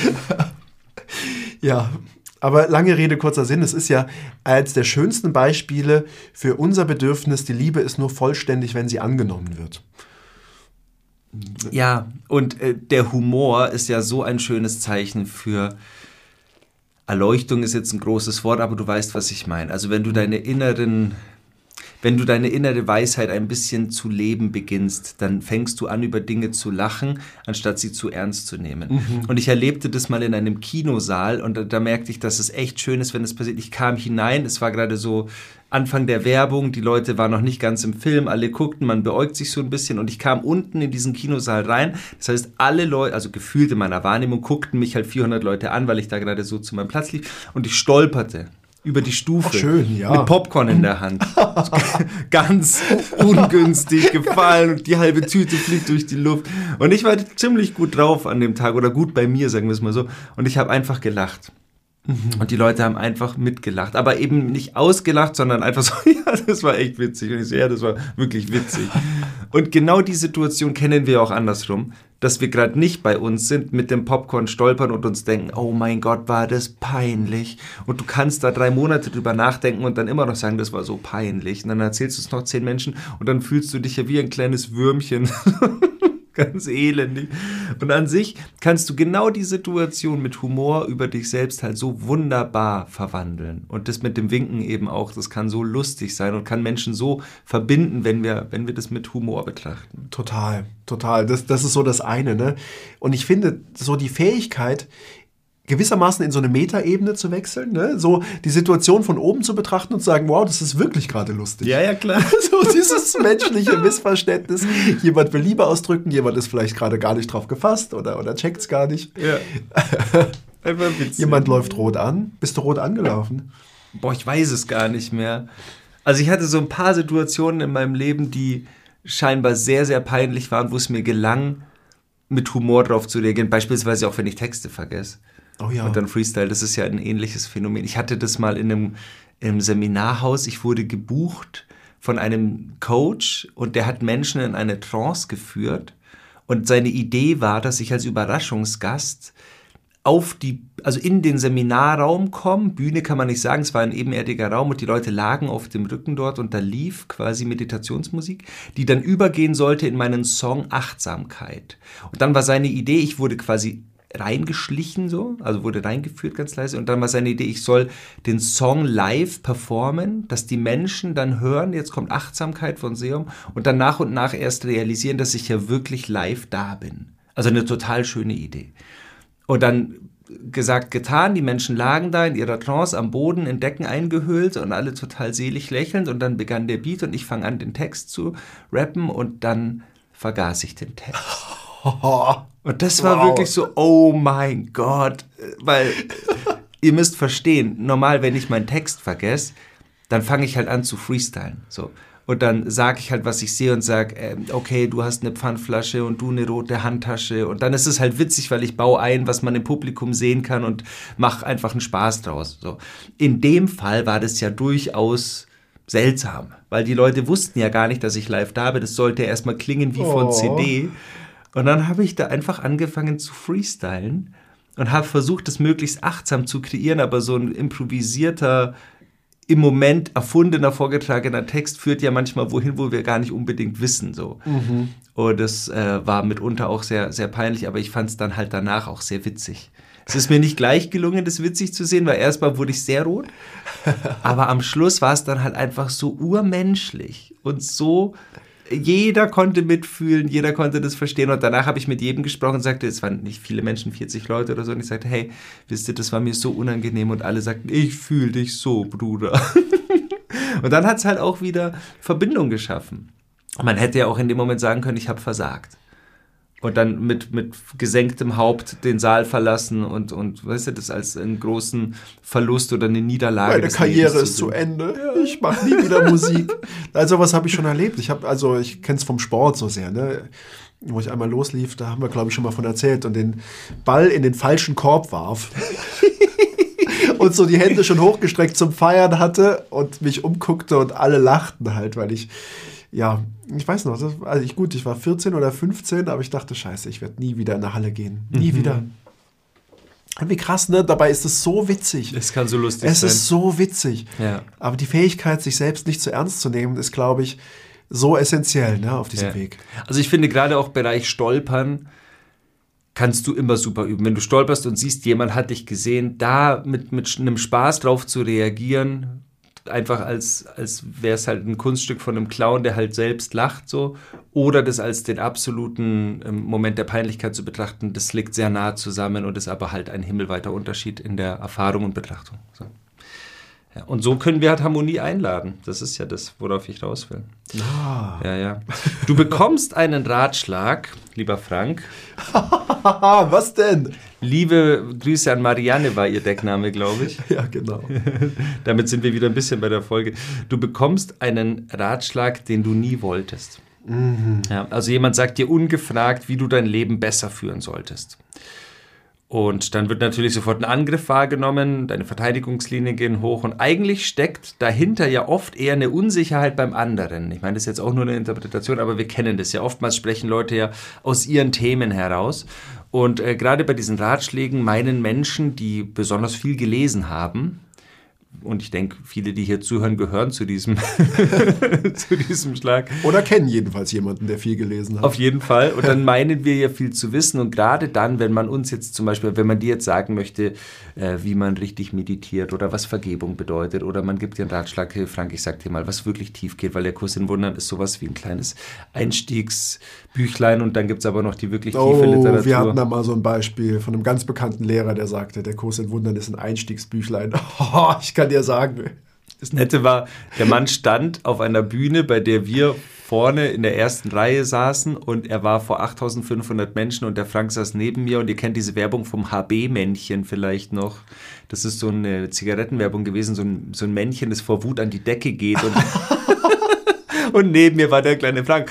Ja, aber lange Rede, kurzer Sinn. Es ist ja eines der schönsten Beispiele für unser Bedürfnis, die Liebe ist nur vollständig, wenn sie angenommen wird. Ja, und äh, der Humor ist ja so ein schönes Zeichen für Erleuchtung, ist jetzt ein großes Wort, aber du weißt, was ich meine. Also wenn du deine inneren... Wenn du deine innere Weisheit ein bisschen zu leben beginnst, dann fängst du an, über Dinge zu lachen, anstatt sie zu ernst zu nehmen. Mhm. Und ich erlebte das mal in einem Kinosaal und da, da merkte ich, dass es echt schön ist, wenn es passiert. Ich kam hinein, es war gerade so Anfang der Werbung, die Leute waren noch nicht ganz im Film, alle guckten, man beäugt sich so ein bisschen und ich kam unten in diesen Kinosaal rein. Das heißt, alle Leute, also gefühlt in meiner Wahrnehmung, guckten mich halt vierhundert Leute an, weil ich da gerade so zu meinem Platz lief und ich stolperte über die Stufe. Ach, schön, ja. Mit Popcorn in der Hand. Ganz ungünstig gefallen und die halbe Tüte fliegt durch die Luft. Und ich war ziemlich gut drauf an dem Tag oder gut bei mir, sagen wir es mal so. Und ich habe einfach gelacht. Mhm. Und die Leute haben einfach mitgelacht. Aber eben nicht ausgelacht, sondern einfach so, ja, das war echt witzig. Und ich so, ja, das war wirklich witzig. Und genau die Situation kennen wir auch andersrum, dass wir gerade nicht bei uns sind, mit dem Popcorn stolpern und uns denken, oh mein Gott, war das peinlich. Und du kannst da drei Monate drüber nachdenken und dann immer noch sagen, das war so peinlich. Und dann erzählst du es noch zehn Menschen und dann fühlst du dich ja wie ein kleines Würmchen. Ganz elendig. Und an sich kannst du genau die Situation mit Humor über dich selbst halt so wunderbar verwandeln. Und das mit dem Winken eben auch, das kann so lustig sein und kann Menschen so verbinden, wenn wir, wenn wir das mit Humor betrachten. Total, total. Das, das ist so das eine, ne? Und ich finde, so die Fähigkeit, gewissermaßen in so eine Metaebene zu wechseln, ne? So die Situation von oben zu betrachten und zu sagen, wow, das ist wirklich gerade lustig. Ja, ja, klar. So dieses menschliche Missverständnis. Jemand will Liebe ausdrücken, jemand ist vielleicht gerade gar nicht drauf gefasst oder, oder checkt es gar nicht. Ja. Einfach witzig. Jemand läuft rot an. Bist du rot angelaufen? Boah, ich weiß es gar nicht mehr. Also ich hatte so ein paar Situationen in meinem Leben, die scheinbar sehr, sehr peinlich waren, wo es mir gelang, mit Humor drauf zu reagieren. Beispielsweise auch, wenn ich Texte vergesse. Oh ja. Und dann Freestyle, das ist ja ein ähnliches Phänomen. Ich hatte das mal in einem, in einem Seminarhaus, ich wurde gebucht von einem Coach und der hat Menschen in eine Trance geführt und seine Idee war, dass ich als Überraschungsgast auf die, also in den Seminarraum komme, Bühne kann man nicht sagen, es war ein ebenerdiger Raum und die Leute lagen auf dem Rücken dort und da lief quasi Meditationsmusik, die dann übergehen sollte in meinen Song Achtsamkeit. Und dann war seine Idee, ich wurde quasi reingeschlichen so, also wurde reingeführt ganz leise und dann war seine Idee, ich soll den Song live performen, dass die Menschen dann hören, jetzt kommt Achtsamkeit von Seum und dann nach und nach erst realisieren, dass ich ja wirklich live da bin. Also eine total schöne Idee. Und dann gesagt, getan, die Menschen lagen da in ihrer Trance am Boden in Decken eingehüllt und alle total selig lächelnd und dann begann der Beat und ich fange an, den Text zu rappen und dann vergaß ich den Text. Und das war wow. wirklich so, oh mein Gott, weil ihr müsst verstehen, normal, wenn ich meinen Text vergesse, dann fange ich halt an zu freestylen, so. Und dann sage ich halt, was ich sehe und sage, äh, okay, du hast eine Pfandflasche und du eine rote Handtasche. Und dann ist es halt witzig, weil ich baue ein, was man im Publikum sehen kann und mache einfach einen Spaß draus. So. In dem Fall war das ja durchaus seltsam, weil die Leute wussten ja gar nicht, dass ich live da bin. Das sollte erstmal klingen wie von Oh. C D. Und dann habe ich da einfach angefangen zu freestylen und habe versucht, das möglichst achtsam zu kreieren, aber so ein improvisierter, im Moment erfundener, vorgetragener Text führt ja manchmal wohin, wo wir gar nicht unbedingt wissen. So. Mhm. Und das äh, war mitunter auch sehr, sehr peinlich, aber ich fand es dann halt danach auch sehr witzig. Es ist mir nicht gleich gelungen, das witzig zu sehen, weil erstmal wurde ich sehr rot, aber am Schluss war es dann halt einfach so urmenschlich und so, jeder konnte mitfühlen, jeder konnte das verstehen und danach habe ich mit jedem gesprochen und sagte, es waren nicht viele Menschen, vierzig Leute oder so, und ich sagte, hey, wisst ihr, das war mir so unangenehm und alle sagten, ich fühle dich so, Bruder. Und dann hat es halt auch wieder Verbindung geschaffen. Man hätte ja auch in dem Moment sagen können, ich habe versagt. Und dann mit, mit gesenktem Haupt den Saal verlassen und, und weißt du, das als einen großen Verlust oder eine Niederlage. Meine des Karriere Lebens ist zu zu sehen. Ende. Ich mache nie wieder Musik. Also was habe ich schon erlebt. Ich habe also ich kenne es vom Sport so sehr, ne? Wo ich einmal loslief, da haben wir glaube ich schon mal von erzählt und den Ball in den falschen Korb warf. Und so die Hände schon hochgestreckt zum Feiern hatte und mich umguckte und alle lachten halt, weil ich ja, ich weiß noch, das, also ich, gut, ich war vierzehn oder fünfzehn, aber ich dachte, scheiße, ich werde nie wieder in eine Halle gehen. Nie Mhm. wieder. Und wie krass, ne? Dabei ist es so witzig. Es kann so lustig Es sein. ist so witzig. Ja. Aber die Fähigkeit, sich selbst nicht zu ernst zu nehmen, ist, glaube ich, so essentiell, ne, auf diesem Ja. Weg. Also ich finde gerade auch Bereich Stolpern kannst du immer super üben. Wenn du stolperst und siehst, jemand hat dich gesehen, da mit, mit einem Spaß drauf zu reagieren, einfach als, als wäre es halt ein Kunststück von einem Clown, der halt selbst lacht so, oder das als den absoluten ähm, Moment der Peinlichkeit zu betrachten, das liegt sehr nah zusammen und ist aber halt ein himmelweiter Unterschied in der Erfahrung und Betrachtung. So. Ja, und so können wir halt Harmonie einladen. Das ist ja das, worauf ich raus will. Ah. Ja, ja. Du bekommst einen Ratschlag, lieber Frank. Was denn? Liebe Grüße an Marianne war ihr Deckname, glaube ich. Ja, genau. Damit sind wir wieder ein bisschen bei der Folge. Du bekommst einen Ratschlag, den du nie wolltest. Mhm. Ja, also jemand sagt dir ungefragt, wie du dein Leben besser führen solltest. Und dann wird natürlich sofort ein Angriff wahrgenommen, deine Verteidigungslinien gehen hoch und eigentlich steckt dahinter ja oft eher eine Unsicherheit beim anderen. Ich meine, das ist jetzt auch nur eine Interpretation, aber wir kennen das ja. Oftmals sprechen Leute ja aus ihren Themen heraus. Und äh, gerade bei diesen Ratschlägen meinen Menschen, die besonders viel gelesen haben, und ich denke, viele, die hier zuhören, gehören zu diesem, zu diesem Schlag. Oder kennen jedenfalls jemanden, der viel gelesen hat. Auf jeden Fall. Und dann meinen wir ja viel zu wissen. Und gerade dann, wenn man uns jetzt zum Beispiel, wenn man dir jetzt sagen möchte, äh, wie man richtig meditiert oder was Vergebung bedeutet, oder man gibt dir einen Ratschlag, hey Frank, ich sag dir mal, was wirklich tief geht, weil der Kurs in Wundern ist sowas wie ein kleines Einstiegsbüchlein und dann gibt es aber noch die wirklich tiefe Oh, Literatur. wir hatten da mal so ein Beispiel von einem ganz bekannten Lehrer, der sagte, der Kurs in Wundern ist ein Einstiegsbüchlein. Oh, ich kann dir sagen. Das Nette war, der Mann stand auf einer Bühne, bei der wir vorne in der ersten Reihe saßen und er war vor achttausendfünfhundert Menschen und der Frank saß neben mir und ihr kennt diese Werbung vom H B-Männchen vielleicht noch. Das ist so eine Zigarettenwerbung gewesen, so ein, so ein Männchen, das vor Wut an die Decke geht und, und neben mir war der kleine Frank.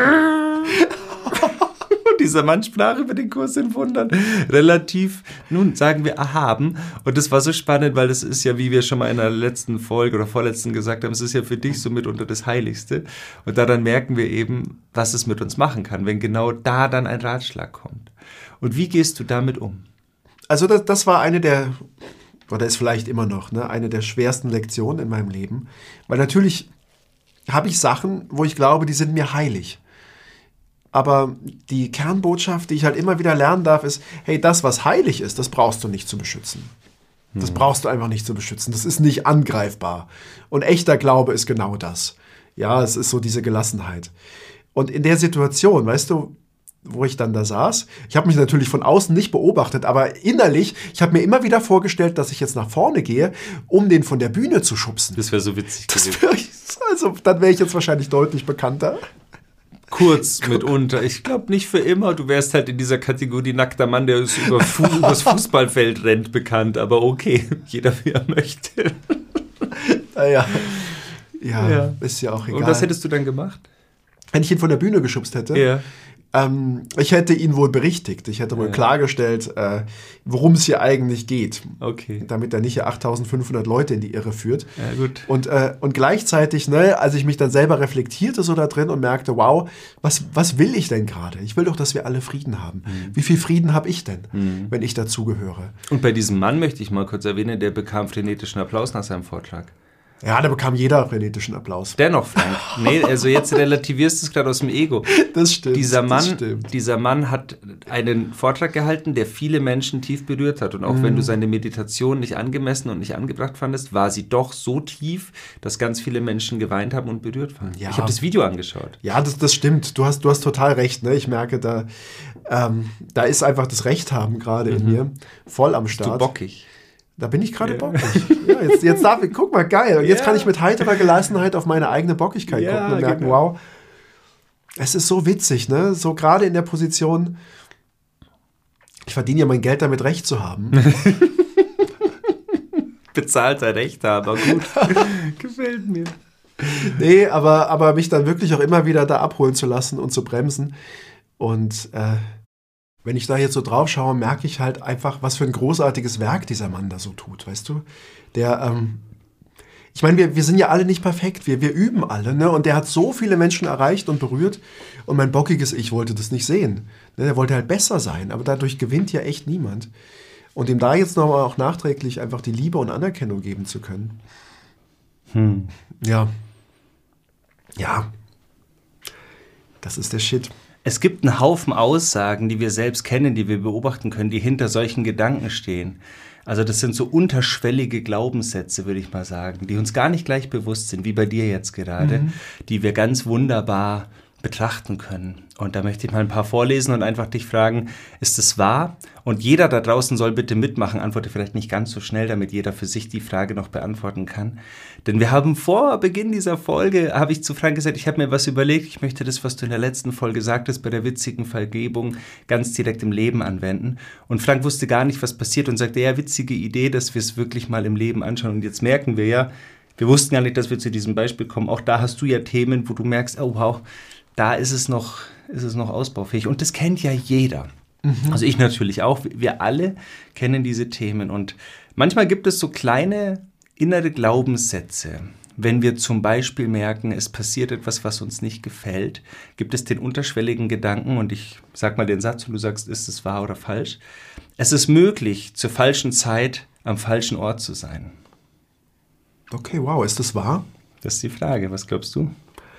Dieser Mann sprach über den Kurs in Wundern relativ, nun sagen wir, erhaben. Und das war so spannend, weil das ist ja, wie wir schon mal in der letzten Folge oder vorletzten gesagt haben, es ist ja für dich so mitunter das Heiligste. Und daran merken wir eben, was es mit uns machen kann, wenn genau da dann ein Ratschlag kommt. Und wie gehst du damit um? Also das, das war eine der, oder ist vielleicht immer noch, ne, eine der schwersten Lektionen in meinem Leben. Weil natürlich habe ich Sachen, wo ich glaube, die sind mir heilig. Aber die Kernbotschaft, die ich halt immer wieder lernen darf, ist, hey, das, was heilig ist, das brauchst du nicht zu beschützen. Das brauchst du einfach nicht zu beschützen. Das ist nicht angreifbar. Und echter Glaube ist genau das. Ja, es ist so diese Gelassenheit. Und in der Situation, weißt du, wo ich dann da saß, ich habe mich natürlich von außen nicht beobachtet, aber innerlich, ich habe mir immer wieder vorgestellt, dass ich jetzt nach vorne gehe, um den von der Bühne zu schubsen. Das wäre so witzig gewesen. Das wär ich, also, dann wäre ich jetzt wahrscheinlich deutlich bekannter. Kurz mitunter. Ich glaube nicht für immer. Du wärst halt in dieser Kategorie nackter Mann, der über Fu- übers Fußballfeld rennt, bekannt. Aber okay, jeder wie er möchte. Naja. Ja, Ja. ist ja auch egal. Und was hättest du dann gemacht? Wenn ich ihn von der Bühne geschubst hätte, Ja. ähm, ich hätte ihn wohl berichtigt. Ich hätte wohl Ja. klargestellt, äh, worum es hier eigentlich geht. Okay. Damit er nicht hier achttausendfünfhundert Leute in die Irre führt. Ja, gut. Und, äh, und gleichzeitig, ne, als ich mich dann selber reflektierte so da drin und merkte, wow, was, was will ich denn gerade? Ich will doch, dass wir alle Frieden haben. Mhm. Wie viel Frieden habe ich denn, wenn ich dazugehöre? Und bei diesem Mann möchte ich mal kurz erwähnen, der bekam frenetischen Applaus nach seinem Vortrag. Ja, da bekam jeder frenetischen Applaus. Dennoch, Frank. Nee, also jetzt relativierst du es gerade aus dem Ego. Das stimmt. Dieser das Mann, stimmt. dieser Mann hat einen Vortrag gehalten, der viele Menschen tief berührt hat. Und auch Mhm. wenn du seine Meditation nicht angemessen und nicht angebracht fandest, war sie doch so tief, dass ganz viele Menschen geweint haben und berührt waren. Ja. Ich habe das Video angeschaut. Ja, das, das stimmt. Du hast, du hast total recht. Ne? Ich merke, da, ähm, da ist einfach das Recht haben gerade in mir voll am Bist du Start. bockig? Da bin ich gerade Ja. bockig. Ja, jetzt, jetzt darf ich, guck mal, geil. Und jetzt Ja. kann ich mit heiterer Gelassenheit auf meine eigene Bockigkeit Ja, gucken und merken, genau. wow, es ist so witzig, ne? So gerade in der Position, ich verdiene ja mein Geld damit, Recht zu haben. Bezahlter Rechthaber, gut. Gefällt mir. Nee, aber, aber mich dann wirklich auch immer wieder da abholen zu lassen und zu bremsen. Und äh, wenn ich da jetzt so drauf schaue, merke ich halt einfach, was für ein großartiges Werk dieser Mann da so tut, weißt du? Der, ähm, ich meine, wir, wir sind ja alle nicht perfekt, wir, wir üben alle, ne? Und der hat so viele Menschen erreicht und berührt und mein bockiges Ich wollte das nicht sehen. Ne? Der wollte halt besser sein, aber dadurch gewinnt ja echt niemand. Und ihm da jetzt nochmal auch nachträglich einfach die Liebe und Anerkennung geben zu können. Hm. Ja. Ja. Das ist der Shit. Es gibt einen Haufen Aussagen, die wir selbst kennen, die wir beobachten können, die hinter solchen Gedanken stehen. Also das sind so unterschwellige Glaubenssätze, würde ich mal sagen, die uns gar nicht gleich bewusst sind, wie bei dir jetzt gerade, mhm. die wir ganz wunderbar betrachten können. Und da möchte ich mal ein paar vorlesen und einfach dich fragen, ist es wahr? Und jeder da draußen soll bitte mitmachen, antworte vielleicht nicht ganz so schnell, damit jeder für sich die Frage noch beantworten kann. Denn wir haben vor Beginn dieser Folge, habe ich zu Frank gesagt, ich habe mir was überlegt, ich möchte das, was du in der letzten Folge sagtest, bei der witzigen Vergebung ganz direkt im Leben anwenden. Und Frank wusste gar nicht, was passiert und sagte, ja, witzige Idee, dass wir es wirklich mal im Leben anschauen. Und jetzt merken wir ja, wir wussten gar nicht, dass wir zu diesem Beispiel kommen. Auch da hast du ja Themen, wo du merkst, oh wow, da ist es noch, ist es noch ausbaufähig. Und das kennt ja jeder. Mhm. Also ich natürlich auch. Wir alle kennen diese Themen. Und manchmal gibt es so kleine innere Glaubenssätze. Wenn wir zum Beispiel merken, es passiert etwas, was uns nicht gefällt, gibt es den unterschwelligen Gedanken, und ich sag mal den Satz und du sagst, ist es wahr oder falsch? Es ist möglich, zur falschen Zeit am falschen Ort zu sein. Okay, wow, ist das wahr? Das ist die Frage. Was glaubst du?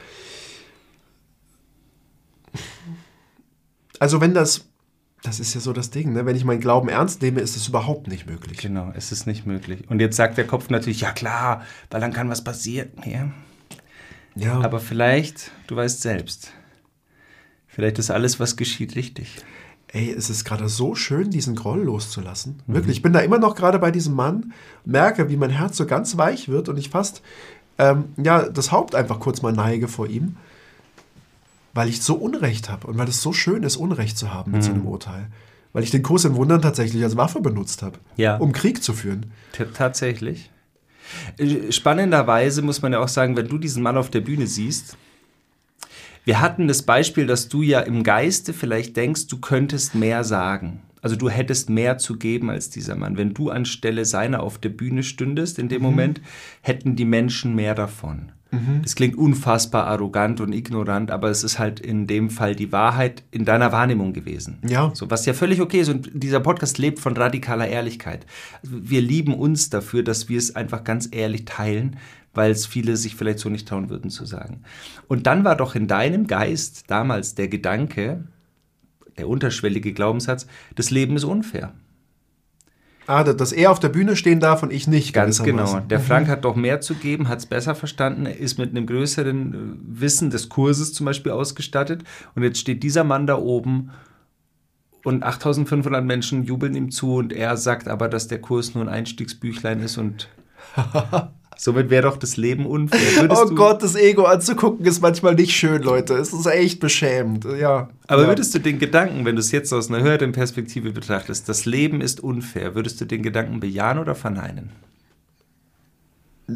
Also wenn das, das ist ja so das Ding, ne? Wenn ich meinen Glauben ernst nehme, ist es überhaupt nicht möglich. Genau, es ist nicht möglich. Und jetzt sagt der Kopf natürlich, ja klar, weil dann kann was passieren. Ja. Ja. Aber vielleicht, du weißt selbst, vielleicht ist alles, was geschieht, richtig. Ey, es ist gerade so schön, diesen Groll loszulassen. Mhm. Wirklich, ich bin da immer noch gerade bei diesem Mann, merke, wie mein Herz so ganz weich wird und ich fast ähm, ja, das Haupt einfach kurz mal neige vor ihm. Weil ich so Unrecht habe und weil es so schön ist, Unrecht zu haben mit mhm. so einem Urteil. Weil ich den Kurs in Wundern tatsächlich als Waffe benutzt habe, ja. um Krieg zu führen. T- tatsächlich. Spannenderweise muss man ja auch sagen, wenn du diesen Mann auf der Bühne siehst, wir hatten das Beispiel, dass du ja im Geiste vielleicht denkst, du könntest mehr sagen. Also du hättest mehr zu geben als dieser Mann. Wenn du anstelle seiner auf der Bühne stündest, in dem mhm. Moment, hätten die Menschen mehr davon. Das klingt unfassbar arrogant und ignorant, aber es ist halt in dem Fall die Wahrheit in deiner Wahrnehmung gewesen. Ja. So, was ja völlig okay ist. Und dieser Podcast lebt von radikaler Ehrlichkeit. Wir lieben uns dafür, dass wir es einfach ganz ehrlich teilen, weil es viele sich vielleicht so nicht trauen würden zu sagen. Und dann war doch in deinem Geist damals der Gedanke, der unterschwellige Glaubenssatz, das Leben ist unfair. Ah, dass er auf der Bühne stehen darf und ich nicht. Ganz genau. Der Frank hat doch mehr zu geben, hat es besser verstanden, ist mit einem größeren Wissen des Kurses zum Beispiel ausgestattet. Und jetzt steht dieser Mann da oben und achttausendfünfhundert Menschen jubeln ihm zu und er sagt aber, dass der Kurs nur ein Einstiegsbüchlein ist und somit wäre doch das Leben unfair. Würdest oh du, Gott, das Ego anzugucken ist manchmal nicht schön, Leute. Es ist echt beschämend. Ja. Aber ja. würdest du den Gedanken, wenn du es jetzt aus einer höheren Perspektive betrachtest, das Leben ist unfair, würdest du den Gedanken bejahen oder verneinen?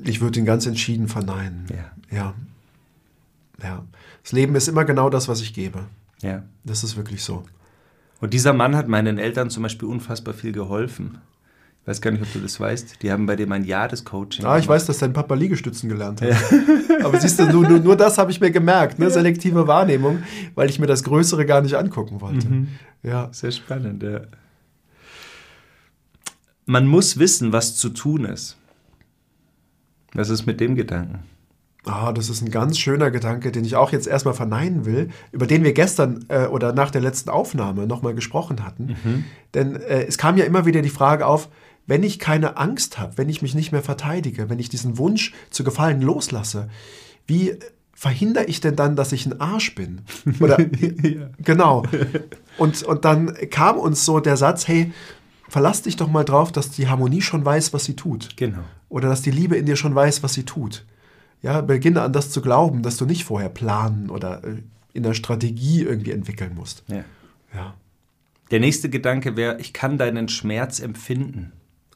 Ich würde ihn ganz entschieden verneinen. Ja. Ja. Ja. Das Leben ist immer genau das, was ich gebe. Ja. Das ist wirklich so. Und dieser Mann hat meinen Eltern zum Beispiel unfassbar viel geholfen. Ich weiß gar nicht, ob du das weißt. Die haben bei dem ein Jahr des Coaching Ah, ich gemacht. weiß, dass dein Papa Liegestützen gelernt hat. Ja. Aber siehst du, nur, nur, nur das habe ich mir gemerkt, ne? Selektive Wahrnehmung, weil ich mir das Größere gar nicht angucken wollte. Mhm. Ja. Sehr spannend, ja. Man muss wissen, was zu tun ist. Was ist mit dem Gedanken? Ah, das ist ein ganz schöner Gedanke, den ich auch jetzt erstmal verneinen will, über den wir gestern äh, oder nach der letzten Aufnahme nochmal gesprochen hatten. Mhm. Denn äh, es kam ja immer wieder die Frage auf, wenn ich keine Angst habe, wenn ich mich nicht mehr verteidige, wenn ich diesen Wunsch zu gefallen loslasse, wie verhindere ich denn dann, dass ich ein Arsch bin? Oder ja. Genau. Und, und dann kam uns so der Satz, hey, verlass dich doch mal drauf, dass die Harmonie schon weiß, was sie tut. Genau. Oder dass die Liebe in dir schon weiß, was sie tut. Ja, beginne an das zu glauben, dass du nicht vorher planen oder in der Strategie irgendwie entwickeln musst. Ja. Ja. Der nächste Gedanke wäre, ich kann deinen Schmerz empfinden.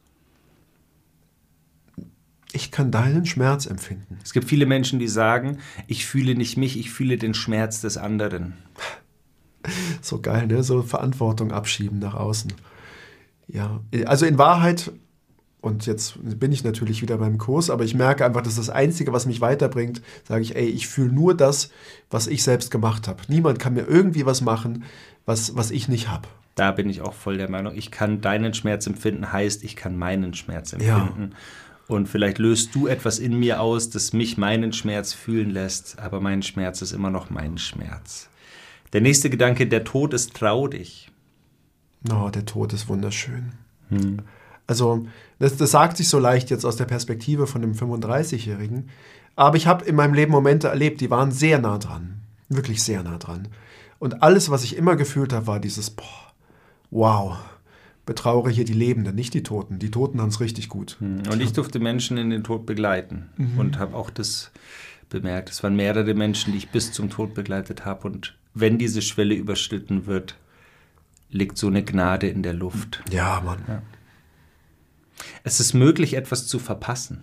Ich kann deinen Schmerz empfinden. Es gibt viele Menschen, die sagen, ich fühle nicht mich, ich fühle den Schmerz des anderen. So geil, ne? So Verantwortung abschieben nach außen. Ja, also in Wahrheit, und jetzt bin ich natürlich wieder beim Kurs, aber ich merke einfach, das ist das Einzige, was mich weiterbringt, sage ich, ey, ich fühle nur das, was ich selbst gemacht habe. Niemand kann mir irgendwie was machen, was, was ich nicht habe. Da bin ich auch voll der Meinung, ich kann deinen Schmerz empfinden, heißt, ich kann meinen Schmerz empfinden. Ja. Und vielleicht löst du etwas in mir aus, das mich meinen Schmerz fühlen lässt, aber mein Schmerz ist immer noch mein Schmerz. Der nächste Gedanke, der Tod ist traurig. Oh, der Tod ist wunderschön. Hm. Also das, das sagt sich so leicht jetzt aus der Perspektive von einem fünfunddreißigjährigen. Aber ich habe in meinem Leben Momente erlebt, die waren sehr nah dran. Wirklich sehr nah dran. Und alles, was ich immer gefühlt habe, war dieses, boah, wow, betrauere hier die Lebenden, nicht die Toten. Die Toten haben es richtig gut. Und ich durfte Menschen in den Tod begleiten mhm. und habe auch das bemerkt. Es waren mehrere Menschen, die ich bis zum Tod begleitet habe. Und wenn diese Schwelle überschritten wird, liegt so eine Gnade in der Luft. Ja, Mann. Ja. Es ist möglich, etwas zu verpassen.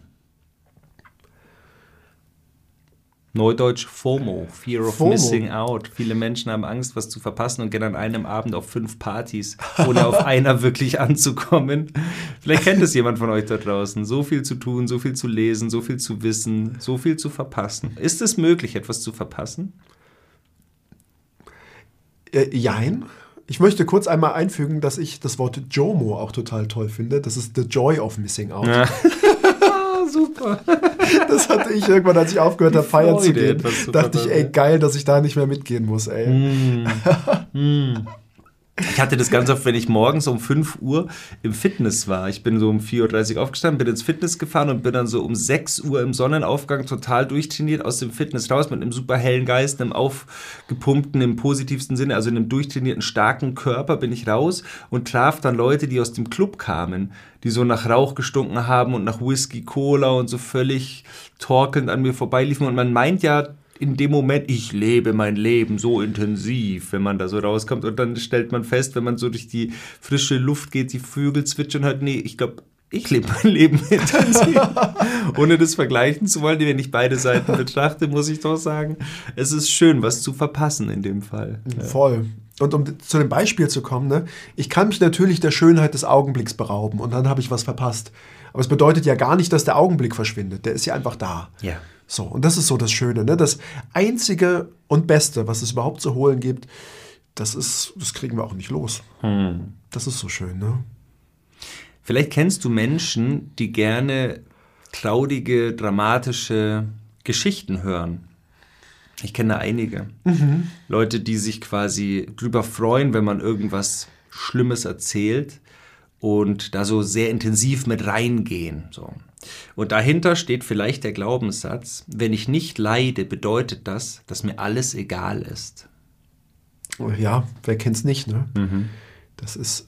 Neudeutsch FOMO, Fear of FOMO. Missing Out. Viele Menschen haben Angst, was zu verpassen und gehen an einem Abend auf fünf Partys, ohne auf einer wirklich anzukommen. Vielleicht kennt es jemand von euch da draußen. So viel zu tun, so viel zu lesen, so viel zu wissen, so viel zu verpassen. Ist es möglich, etwas zu verpassen? Äh, jein. Ich möchte kurz einmal einfügen, dass ich das Wort JOMO auch total toll finde. Das ist The Joy of Missing Out. Ja. Super. Das hatte ich irgendwann, als ich aufgehört habe, feiern zu gehen. Dachte ich, ey, geil, dass ich da nicht mehr mitgehen muss, ey. Mm. Mm. Ich hatte das ganz oft, wenn ich morgens um fünf Uhr im Fitness war. Ich bin so um vier Uhr dreißig aufgestanden, bin ins Fitness gefahren und bin dann so um sechs Uhr im Sonnenaufgang total durchtrainiert aus dem Fitness raus mit einem super hellen Geist, einem aufgepumpten, im positivsten Sinne, also einem durchtrainierten, starken Körper bin ich raus und traf dann Leute, die aus dem Club kamen, die so nach Rauch gestunken haben und nach Whisky, Cola und so völlig torkelnd an mir vorbeiliefen. Und man meint ja, in dem Moment, ich lebe mein Leben so intensiv, wenn man da so rauskommt und dann stellt man fest, wenn man so durch die frische Luft geht, die Vögel zwitschern hört, nee, ich glaube, ich lebe mein Leben intensiv. Ohne das vergleichen zu wollen, wenn ich beide Seiten betrachte, muss ich doch sagen, es ist schön, was zu verpassen in dem Fall. Voll. Und um zu dem Beispiel zu kommen, ne, ich kann mich natürlich der Schönheit des Augenblicks berauben und dann habe ich was verpasst. Aber es bedeutet ja gar nicht, dass der Augenblick verschwindet. Der ist ja einfach da. Ja. So, und das ist so das Schöne, ne? Das Einzige und Beste, was es überhaupt zu holen gibt, das ist, das kriegen wir auch nicht los. Hm. Das ist so schön, ne? Vielleicht kennst du Menschen, die gerne traurige, dramatische Geschichten hören. Ich kenne da einige. Mhm. Leute, die sich quasi drüber freuen, wenn man irgendwas Schlimmes erzählt und da so sehr intensiv mit reingehen, so. Und dahinter steht vielleicht der Glaubenssatz, wenn ich nicht leide, bedeutet das, dass mir alles egal ist. Ja, wer kennt's nicht, ne? Mhm. Das ist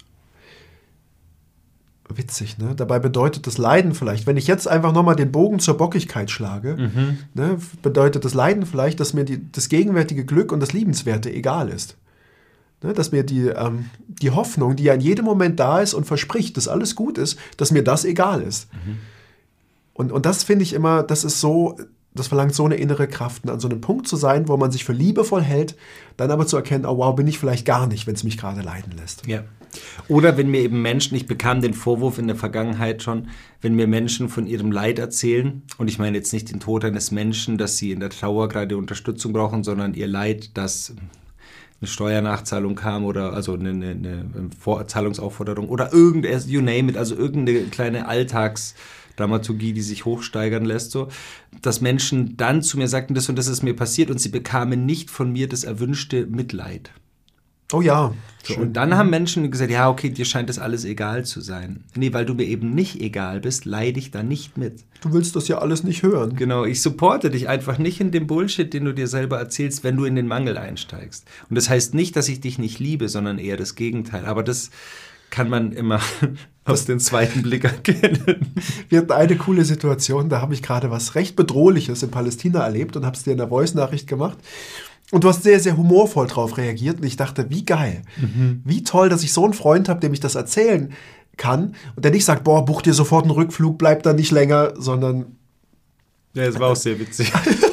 witzig, ne? Dabei bedeutet das Leiden vielleicht, wenn ich jetzt einfach nochmal den Bogen zur Bockigkeit schlage, mhm. ne, bedeutet das Leiden vielleicht, dass mir die, das gegenwärtige Glück und das Liebenswerte egal ist. Ne, dass mir die, ähm, die Hoffnung, die ja in jedem Moment da ist und verspricht, dass alles gut ist, dass mir das egal ist. Mhm. Und, und das finde ich immer, das ist so, das verlangt so eine innere Kraft, an so einem Punkt zu sein, wo man sich für liebevoll hält, dann aber zu erkennen, oh wow, bin ich vielleicht gar nicht, wenn es mich gerade leiden lässt. Ja. Oder wenn mir eben Menschen, ich bekam den Vorwurf in der Vergangenheit schon, wenn mir Menschen von ihrem Leid erzählen, und ich meine jetzt nicht den Tod eines Menschen, dass sie in der Trauer gerade Unterstützung brauchen, sondern ihr Leid, dass eine Steuernachzahlung kam oder also eine, eine, eine Zahlungsaufforderung oder irgendetwas, you name it, also irgendeine kleine Alltagsdramaturgie, die sich hochsteigern lässt, so, dass Menschen dann zu mir sagten, das und das ist mir passiert und sie bekamen nicht von mir das erwünschte Mitleid. Oh ja. So, und dann haben Menschen gesagt, ja, okay, dir scheint das alles egal zu sein. Nee, weil du mir eben nicht egal bist, leide ich da nicht mit. Du willst das ja alles nicht hören. Genau, ich supporte dich einfach nicht in dem Bullshit, den du dir selber erzählst, wenn du in den Mangel einsteigst. Und das heißt nicht, dass ich dich nicht liebe, sondern eher das Gegenteil. Aber das kann man immer aus dem zweiten Blick erkennen. Wir hatten eine coole Situation, da habe ich gerade was recht Bedrohliches in Palästina erlebt und habe es dir in der Voice-Nachricht gemacht. Und du hast sehr, sehr humorvoll drauf reagiert und ich dachte, wie geil, mhm. wie toll, dass ich so einen Freund habe, dem ich das erzählen kann und der nicht sagt, boah, buch dir sofort einen Rückflug, bleib da nicht länger, sondern... Ja, das war auch sehr witzig.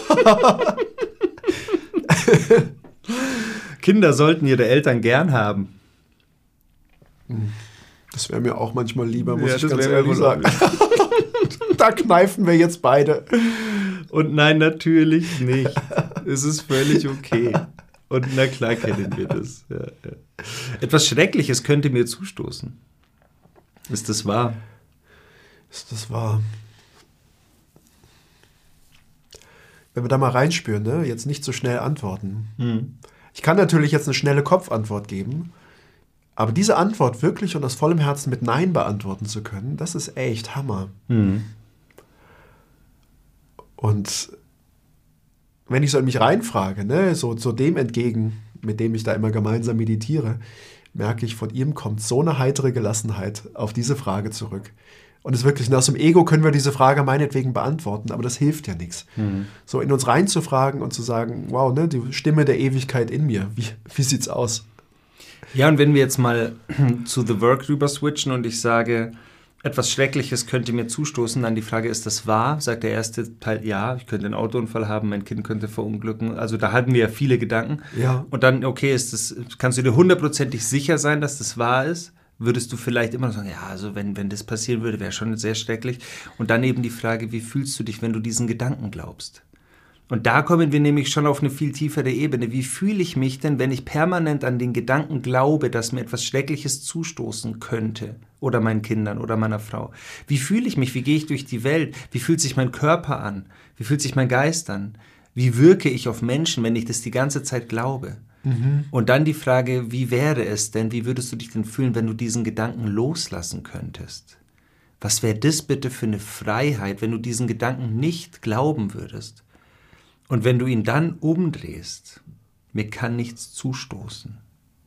Kinder sollten ihre Eltern gern haben. Das wäre mir auch manchmal lieber, muss ja, ich ganz ehrlich sagen. Da kneifen wir jetzt beide. Und nein, natürlich nicht. Es ist völlig okay. Und na klar kennen wir das. Ja, ja. Etwas Schreckliches könnte mir zustoßen. Ist das wahr? Ist das wahr? Wenn wir da mal reinspüren, ne? Jetzt nicht so schnell antworten. Hm. Ich kann natürlich jetzt eine schnelle Kopfantwort geben, aber diese Antwort wirklich und aus vollem Herzen mit Nein beantworten zu können, das ist echt Hammer. Hm. Und wenn ich so in mich reinfrage, ne, so, so dem entgegen, mit dem ich da immer gemeinsam meditiere, merke ich, von ihm kommt so eine heitere Gelassenheit auf diese Frage zurück. Und es ist wirklich, aus dem Ego können wir diese Frage meinetwegen beantworten, aber das hilft ja nichts. Mhm. So in uns reinzufragen und zu sagen, wow, ne, die Stimme der Ewigkeit in mir, wie, wie sieht's aus? Ja, und wenn wir jetzt mal zu The Work rüber switchen und ich sage, etwas Schreckliches könnte mir zustoßen, dann die Frage, ist das wahr? Sagt der erste Teil, ja, ich könnte einen Autounfall haben, mein Kind könnte verunglücken. Also da hatten wir ja viele Gedanken. Ja. Und dann, okay, ist das, kannst du dir hundertprozentig sicher sein, dass das wahr ist? Würdest du vielleicht immer noch sagen, ja, also wenn, wenn das passieren würde, wäre schon sehr schrecklich. Und dann eben die Frage, wie fühlst du dich, wenn du diesen Gedanken glaubst? Und da kommen wir nämlich schon auf eine viel tiefere Ebene. Wie fühle ich mich denn, wenn ich permanent an den Gedanken glaube, dass mir etwas Schreckliches zustoßen könnte? Oder meinen Kindern oder meiner Frau? Wie fühle ich mich? Wie gehe ich durch die Welt? Wie fühlt sich mein Körper an? Wie fühlt sich mein Geist an? Wie wirke ich auf Menschen, wenn ich das die ganze Zeit glaube? Mhm. Und dann die Frage, wie wäre es denn, wie würdest du dich denn fühlen, wenn du diesen Gedanken loslassen könntest? Was wäre das bitte für eine Freiheit, wenn du diesen Gedanken nicht glauben würdest? Und wenn du ihn dann umdrehst, mir kann nichts zustoßen.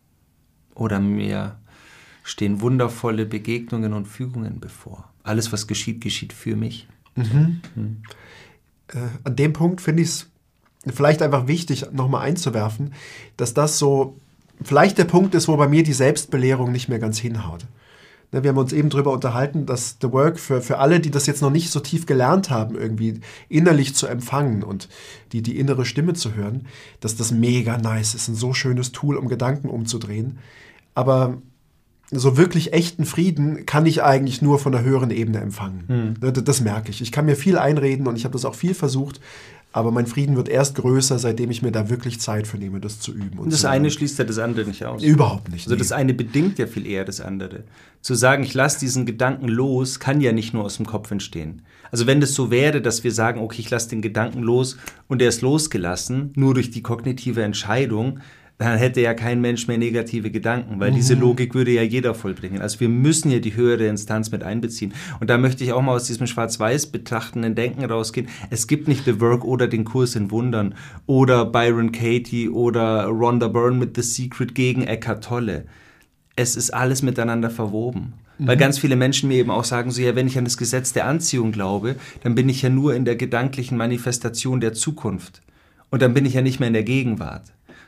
Oder mir stehen wundervolle Begegnungen und Fügungen bevor. Alles, was geschieht, geschieht für mich. Mhm. Mhm. Äh, an dem Punkt finde ich es vielleicht einfach wichtig, nochmal einzuwerfen, dass das so vielleicht der Punkt ist, wo bei mir die Selbstbelehrung nicht mehr ganz hinhaut. Wir haben uns eben darüber unterhalten, dass The Work für, für alle, die das jetzt noch nicht so tief gelernt haben, irgendwie innerlich zu empfangen und die, die innere Stimme zu hören, dass das mega nice ist, ein so schönes Tool, um Gedanken umzudrehen. Aber so wirklich echten Frieden kann ich eigentlich nur von der höheren Ebene empfangen. Hm. Das, das merke ich. Ich kann mir viel einreden und ich habe das auch viel versucht, aber mein Frieden wird erst größer, seitdem ich mir da wirklich Zeit für nehme, das zu üben. Und das zu eine schließt ja das andere nicht aus. Überhaupt nicht. Also nee. Das eine bedingt ja viel eher das andere. Zu sagen, ich lasse diesen Gedanken los, kann ja nicht nur aus dem Kopf entstehen. Also wenn das so wäre, dass wir sagen, okay, ich lasse den Gedanken los und er ist losgelassen, nur durch die kognitive Entscheidung, dann hätte ja kein Mensch mehr negative Gedanken, weil mhm. diese Logik würde ja jeder vollbringen. Also wir müssen ja die höhere Instanz mit einbeziehen. Und da möchte ich auch mal aus diesem schwarz-weiß betrachtenden Denken rausgehen. Es gibt nicht The Work oder den Kurs in Wundern oder Byron Katie oder Rhonda Byrne mit The Secret gegen Eckhart Tolle. Es ist alles miteinander verwoben. Mhm. Weil ganz viele Menschen mir eben auch sagen, so ja, wenn ich an das Gesetz der Anziehung glaube, dann bin ich ja nur in der gedanklichen Manifestation der Zukunft. Und dann bin ich ja nicht mehr in der Gegenwart.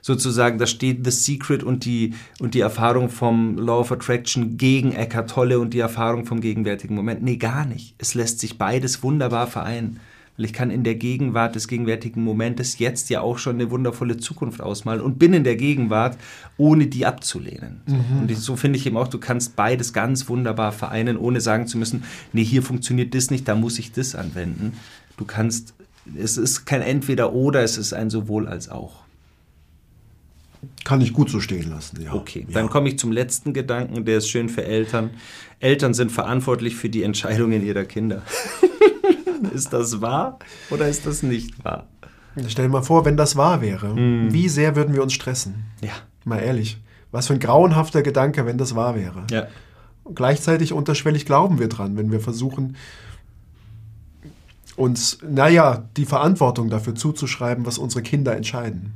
sozusagen, da steht The Secret und die, und die Erfahrung vom Law of Attraction gegen Eckhart Tolle und die Erfahrung vom gegenwärtigen Moment. Nee, gar nicht. Es lässt sich beides wunderbar vereinen. Weil ich kann in der Gegenwart des gegenwärtigen Momentes jetzt ja auch schon eine wundervolle Zukunft ausmalen und bin in der Gegenwart, ohne die abzulehnen. Mhm. Und so finde ich eben auch, du kannst beides ganz wunderbar vereinen, ohne sagen zu müssen, nee, hier funktioniert das nicht, da muss ich das anwenden. Du kannst, es ist kein Entweder-Oder, es ist ein Sowohl als auch. Kann ich gut so stehen lassen, ja. Okay, ja. Dann komme ich zum letzten Gedanken, der ist schön für Eltern. Eltern sind verantwortlich für die Entscheidungen ihrer Kinder. Ist das wahr oder ist das nicht wahr? Stell dir mal vor, wenn das wahr wäre, mm. wie sehr würden wir uns stressen? Ja. Mal ehrlich, was für ein grauenhafter Gedanke, wenn das wahr wäre. Ja. Und gleichzeitig unterschwellig glauben wir dran, wenn wir versuchen, uns, naja, die Verantwortung dafür zuzuschreiben, was unsere Kinder entscheiden.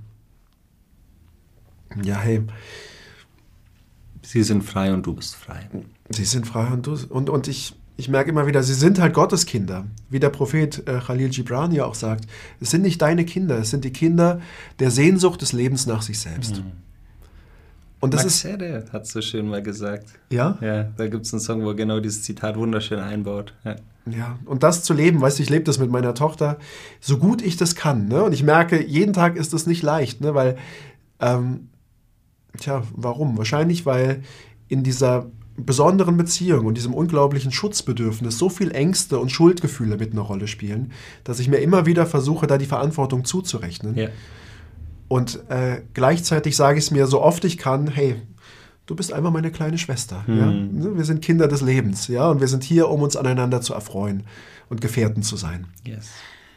Ja, hey. Sie sind frei und du bist frei. Sie sind frei und du. Und, und ich, ich merke immer wieder, sie sind halt Gottes Kinder. Wie der Prophet äh, Khalil Gibran ja auch sagt, es sind nicht deine Kinder, es sind die Kinder der Sehnsucht des Lebens nach sich selbst. Mhm. Und das Max ist, Herre hat es so schön mal gesagt. Ja? Ja, da gibt es einen Song, wo er genau dieses Zitat wunderschön einbaut. Ja. Ja, und das zu leben, weißt du, ich lebe das mit meiner Tochter, so gut ich das kann. Ne? Und ich merke, jeden Tag ist das nicht leicht, ne? Weil, ähm, tja, warum? Wahrscheinlich, weil in dieser besonderen Beziehung und diesem unglaublichen Schutzbedürfnis so viel Ängste und Schuldgefühle mit einer Rolle spielen, dass ich mir immer wieder versuche, da die Verantwortung zuzurechnen. Ja. Und äh, gleichzeitig sage ich es mir so oft ich kann, hey, du bist einfach meine kleine Schwester. Mhm. Ja? Wir sind Kinder des Lebens, ja, und wir sind hier, um uns aneinander zu erfreuen und Gefährten zu sein. Yes.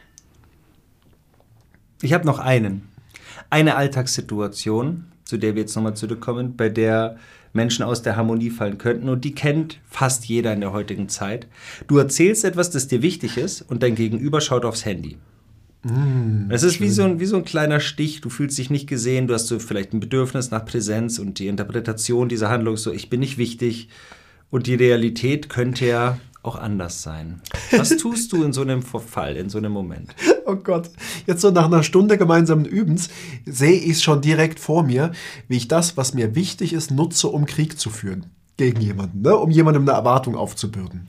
Ich habe noch einen. Eine Alltagssituation, zu der wir jetzt nochmal zurückkommen, bei der Menschen aus der Harmonie fallen könnten, und die kennt fast jeder in der heutigen Zeit. Du erzählst etwas, das dir wichtig ist, und dein Gegenüber schaut aufs Handy. Mm, es ist wie so, ein, wie so ein kleiner Stich, du fühlst dich nicht gesehen, du hast so vielleicht ein Bedürfnis nach Präsenz, und die Interpretation dieser Handlung ist so, ich bin nicht wichtig, und die Realität könnte ja auch anders sein. Was tust du in so einem Fall, in so einem Moment? Oh Gott, jetzt so nach einer Stunde gemeinsamen Übens sehe ich es schon direkt vor mir, wie ich das, was mir wichtig ist, nutze, um Krieg zu führen gegen jemanden, ne? Um jemandem eine Erwartung aufzubürden.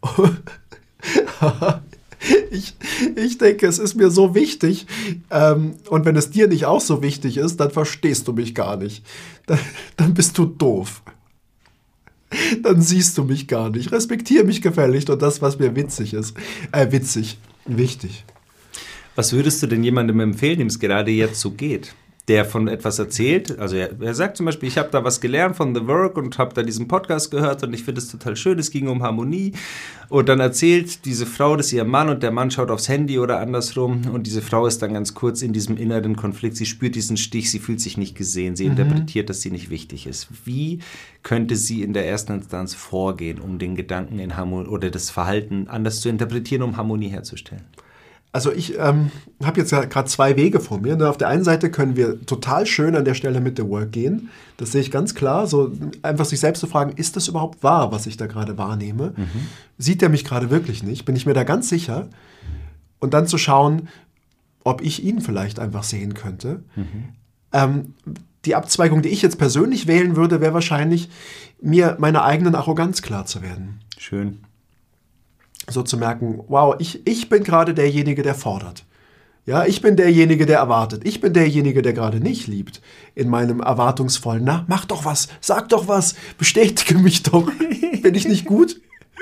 Ich, ich denke, es ist mir so wichtig, ähm, und wenn es dir nicht auch so wichtig ist, dann verstehst du mich gar nicht. Dann, dann bist du doof. Dann siehst du mich gar nicht. Respektiere mich gefälligst und das, was mir witzig ist. Äh, witzig. Wichtig. Was würdest du denn jemandem empfehlen, dem es gerade jetzt so geht? Der von etwas erzählt, also er, er sagt zum Beispiel, ich habe da was gelernt von The Work und habe da diesen Podcast gehört und ich finde es total schön, es ging um Harmonie, und dann erzählt diese Frau das ihrem Mann und der Mann schaut aufs Handy oder andersrum, und diese Frau ist dann ganz kurz in diesem inneren Konflikt, sie spürt diesen Stich, sie fühlt sich nicht gesehen, sie mhm. interpretiert, dass sie nicht wichtig ist. Wie könnte sie in der ersten Instanz vorgehen, um den Gedanken in Harmonie oder das Verhalten anders zu interpretieren, um Harmonie herzustellen? Also ich ähm, habe jetzt ja gerade zwei Wege vor mir. Ne? Auf der einen Seite können wir total schön an der Stelle mit The Work gehen. Das sehe ich ganz klar. So einfach sich selbst zu fragen, ist das überhaupt wahr, was ich da gerade wahrnehme? Mhm. Sieht er mich gerade wirklich nicht? Bin ich mir da ganz sicher? Und dann zu schauen, ob ich ihn vielleicht einfach sehen könnte. Mhm. Ähm, die Abzweigung, die ich jetzt persönlich wählen würde, wäre wahrscheinlich, mir meiner eigenen Arroganz klar zu werden. Schön. So zu merken, wow, ich, ich bin gerade derjenige, der fordert. Ja, ich bin derjenige, der erwartet. Ich bin derjenige, der gerade nicht liebt. In meinem erwartungsvollen, na, mach doch was, sag doch was, bestätige mich doch. Bin ich nicht gut?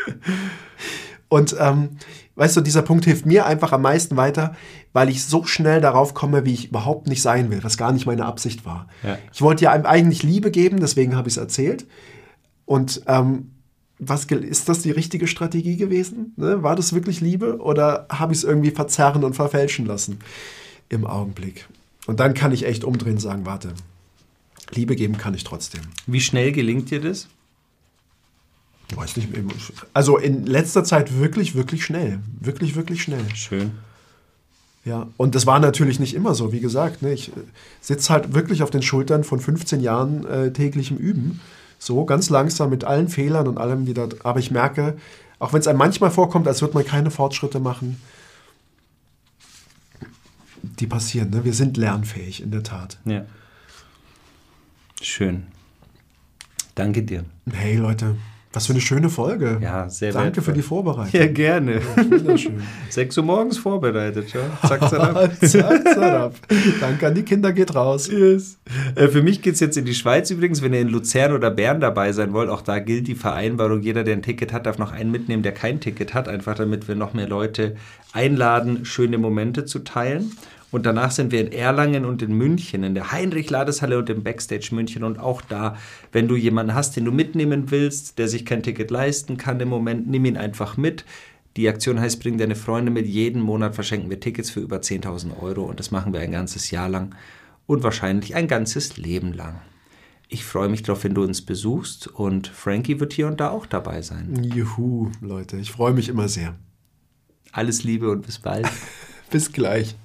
Und ähm, weißt du, dieser Punkt hilft mir einfach am meisten weiter, weil ich so schnell darauf komme, wie ich überhaupt nicht sein will, was gar nicht meine Absicht war. Ja. Ich wollte ja einem eigentlich Liebe geben, deswegen habe ich es erzählt. Und ähm, Was, ist das die richtige Strategie gewesen? Ne? War das wirklich Liebe oder habe ich es irgendwie verzerren und verfälschen lassen im Augenblick? Und dann kann ich echt umdrehen und sagen, warte, Liebe geben kann ich trotzdem. Wie schnell gelingt dir das? Ich weiß nicht, also in letzter Zeit wirklich, wirklich schnell. Wirklich, wirklich schnell. Schön. Ja, und das war natürlich nicht immer so, wie gesagt. Ne? Ich sitze halt wirklich auf den Schultern von fünfzehn Jahren äh, täglichem Üben. So, ganz langsam mit allen Fehlern und allem wieder. Aber ich merke, auch wenn es einem manchmal vorkommt, als würde man keine Fortschritte machen, die passieren. Ne? Wir sind lernfähig, in der Tat. Ja. Schön. Danke dir. Hey Leute, was für eine schöne Folge. Ja, sehr Danke wertvoll. für die Vorbereitung. Ja, gerne. Ja, wunderschön. sechs Uhr morgens vorbereitet, ja. Zack, zack. Zack, zack. Danke an die Kinder, geht raus. Yes. Äh, für mich geht es jetzt in die Schweiz übrigens, wenn ihr in Luzern oder Bern dabei sein wollt. Auch da gilt die Vereinbarung, jeder, der ein Ticket hat, darf noch einen mitnehmen, der kein Ticket hat. Einfach damit wir noch mehr Leute einladen, schöne Momente zu teilen. Und danach sind wir in Erlangen und in München, in der Heinrich-Lades-Halle und im Backstage München. Und auch da, wenn du jemanden hast, den du mitnehmen willst, der sich kein Ticket leisten kann im Moment, nimm ihn einfach mit. Die Aktion heißt, bring deine Freunde mit. Jeden Monat verschenken wir Tickets für über zehntausend Euro. Und das machen wir ein ganzes Jahr lang und wahrscheinlich ein ganzes Leben lang. Ich freue mich drauf, wenn du uns besuchst. Und Frankie wird hier und da auch dabei sein. Juhu, Leute, ich freue mich immer sehr. Alles Liebe und bis bald. Bis gleich.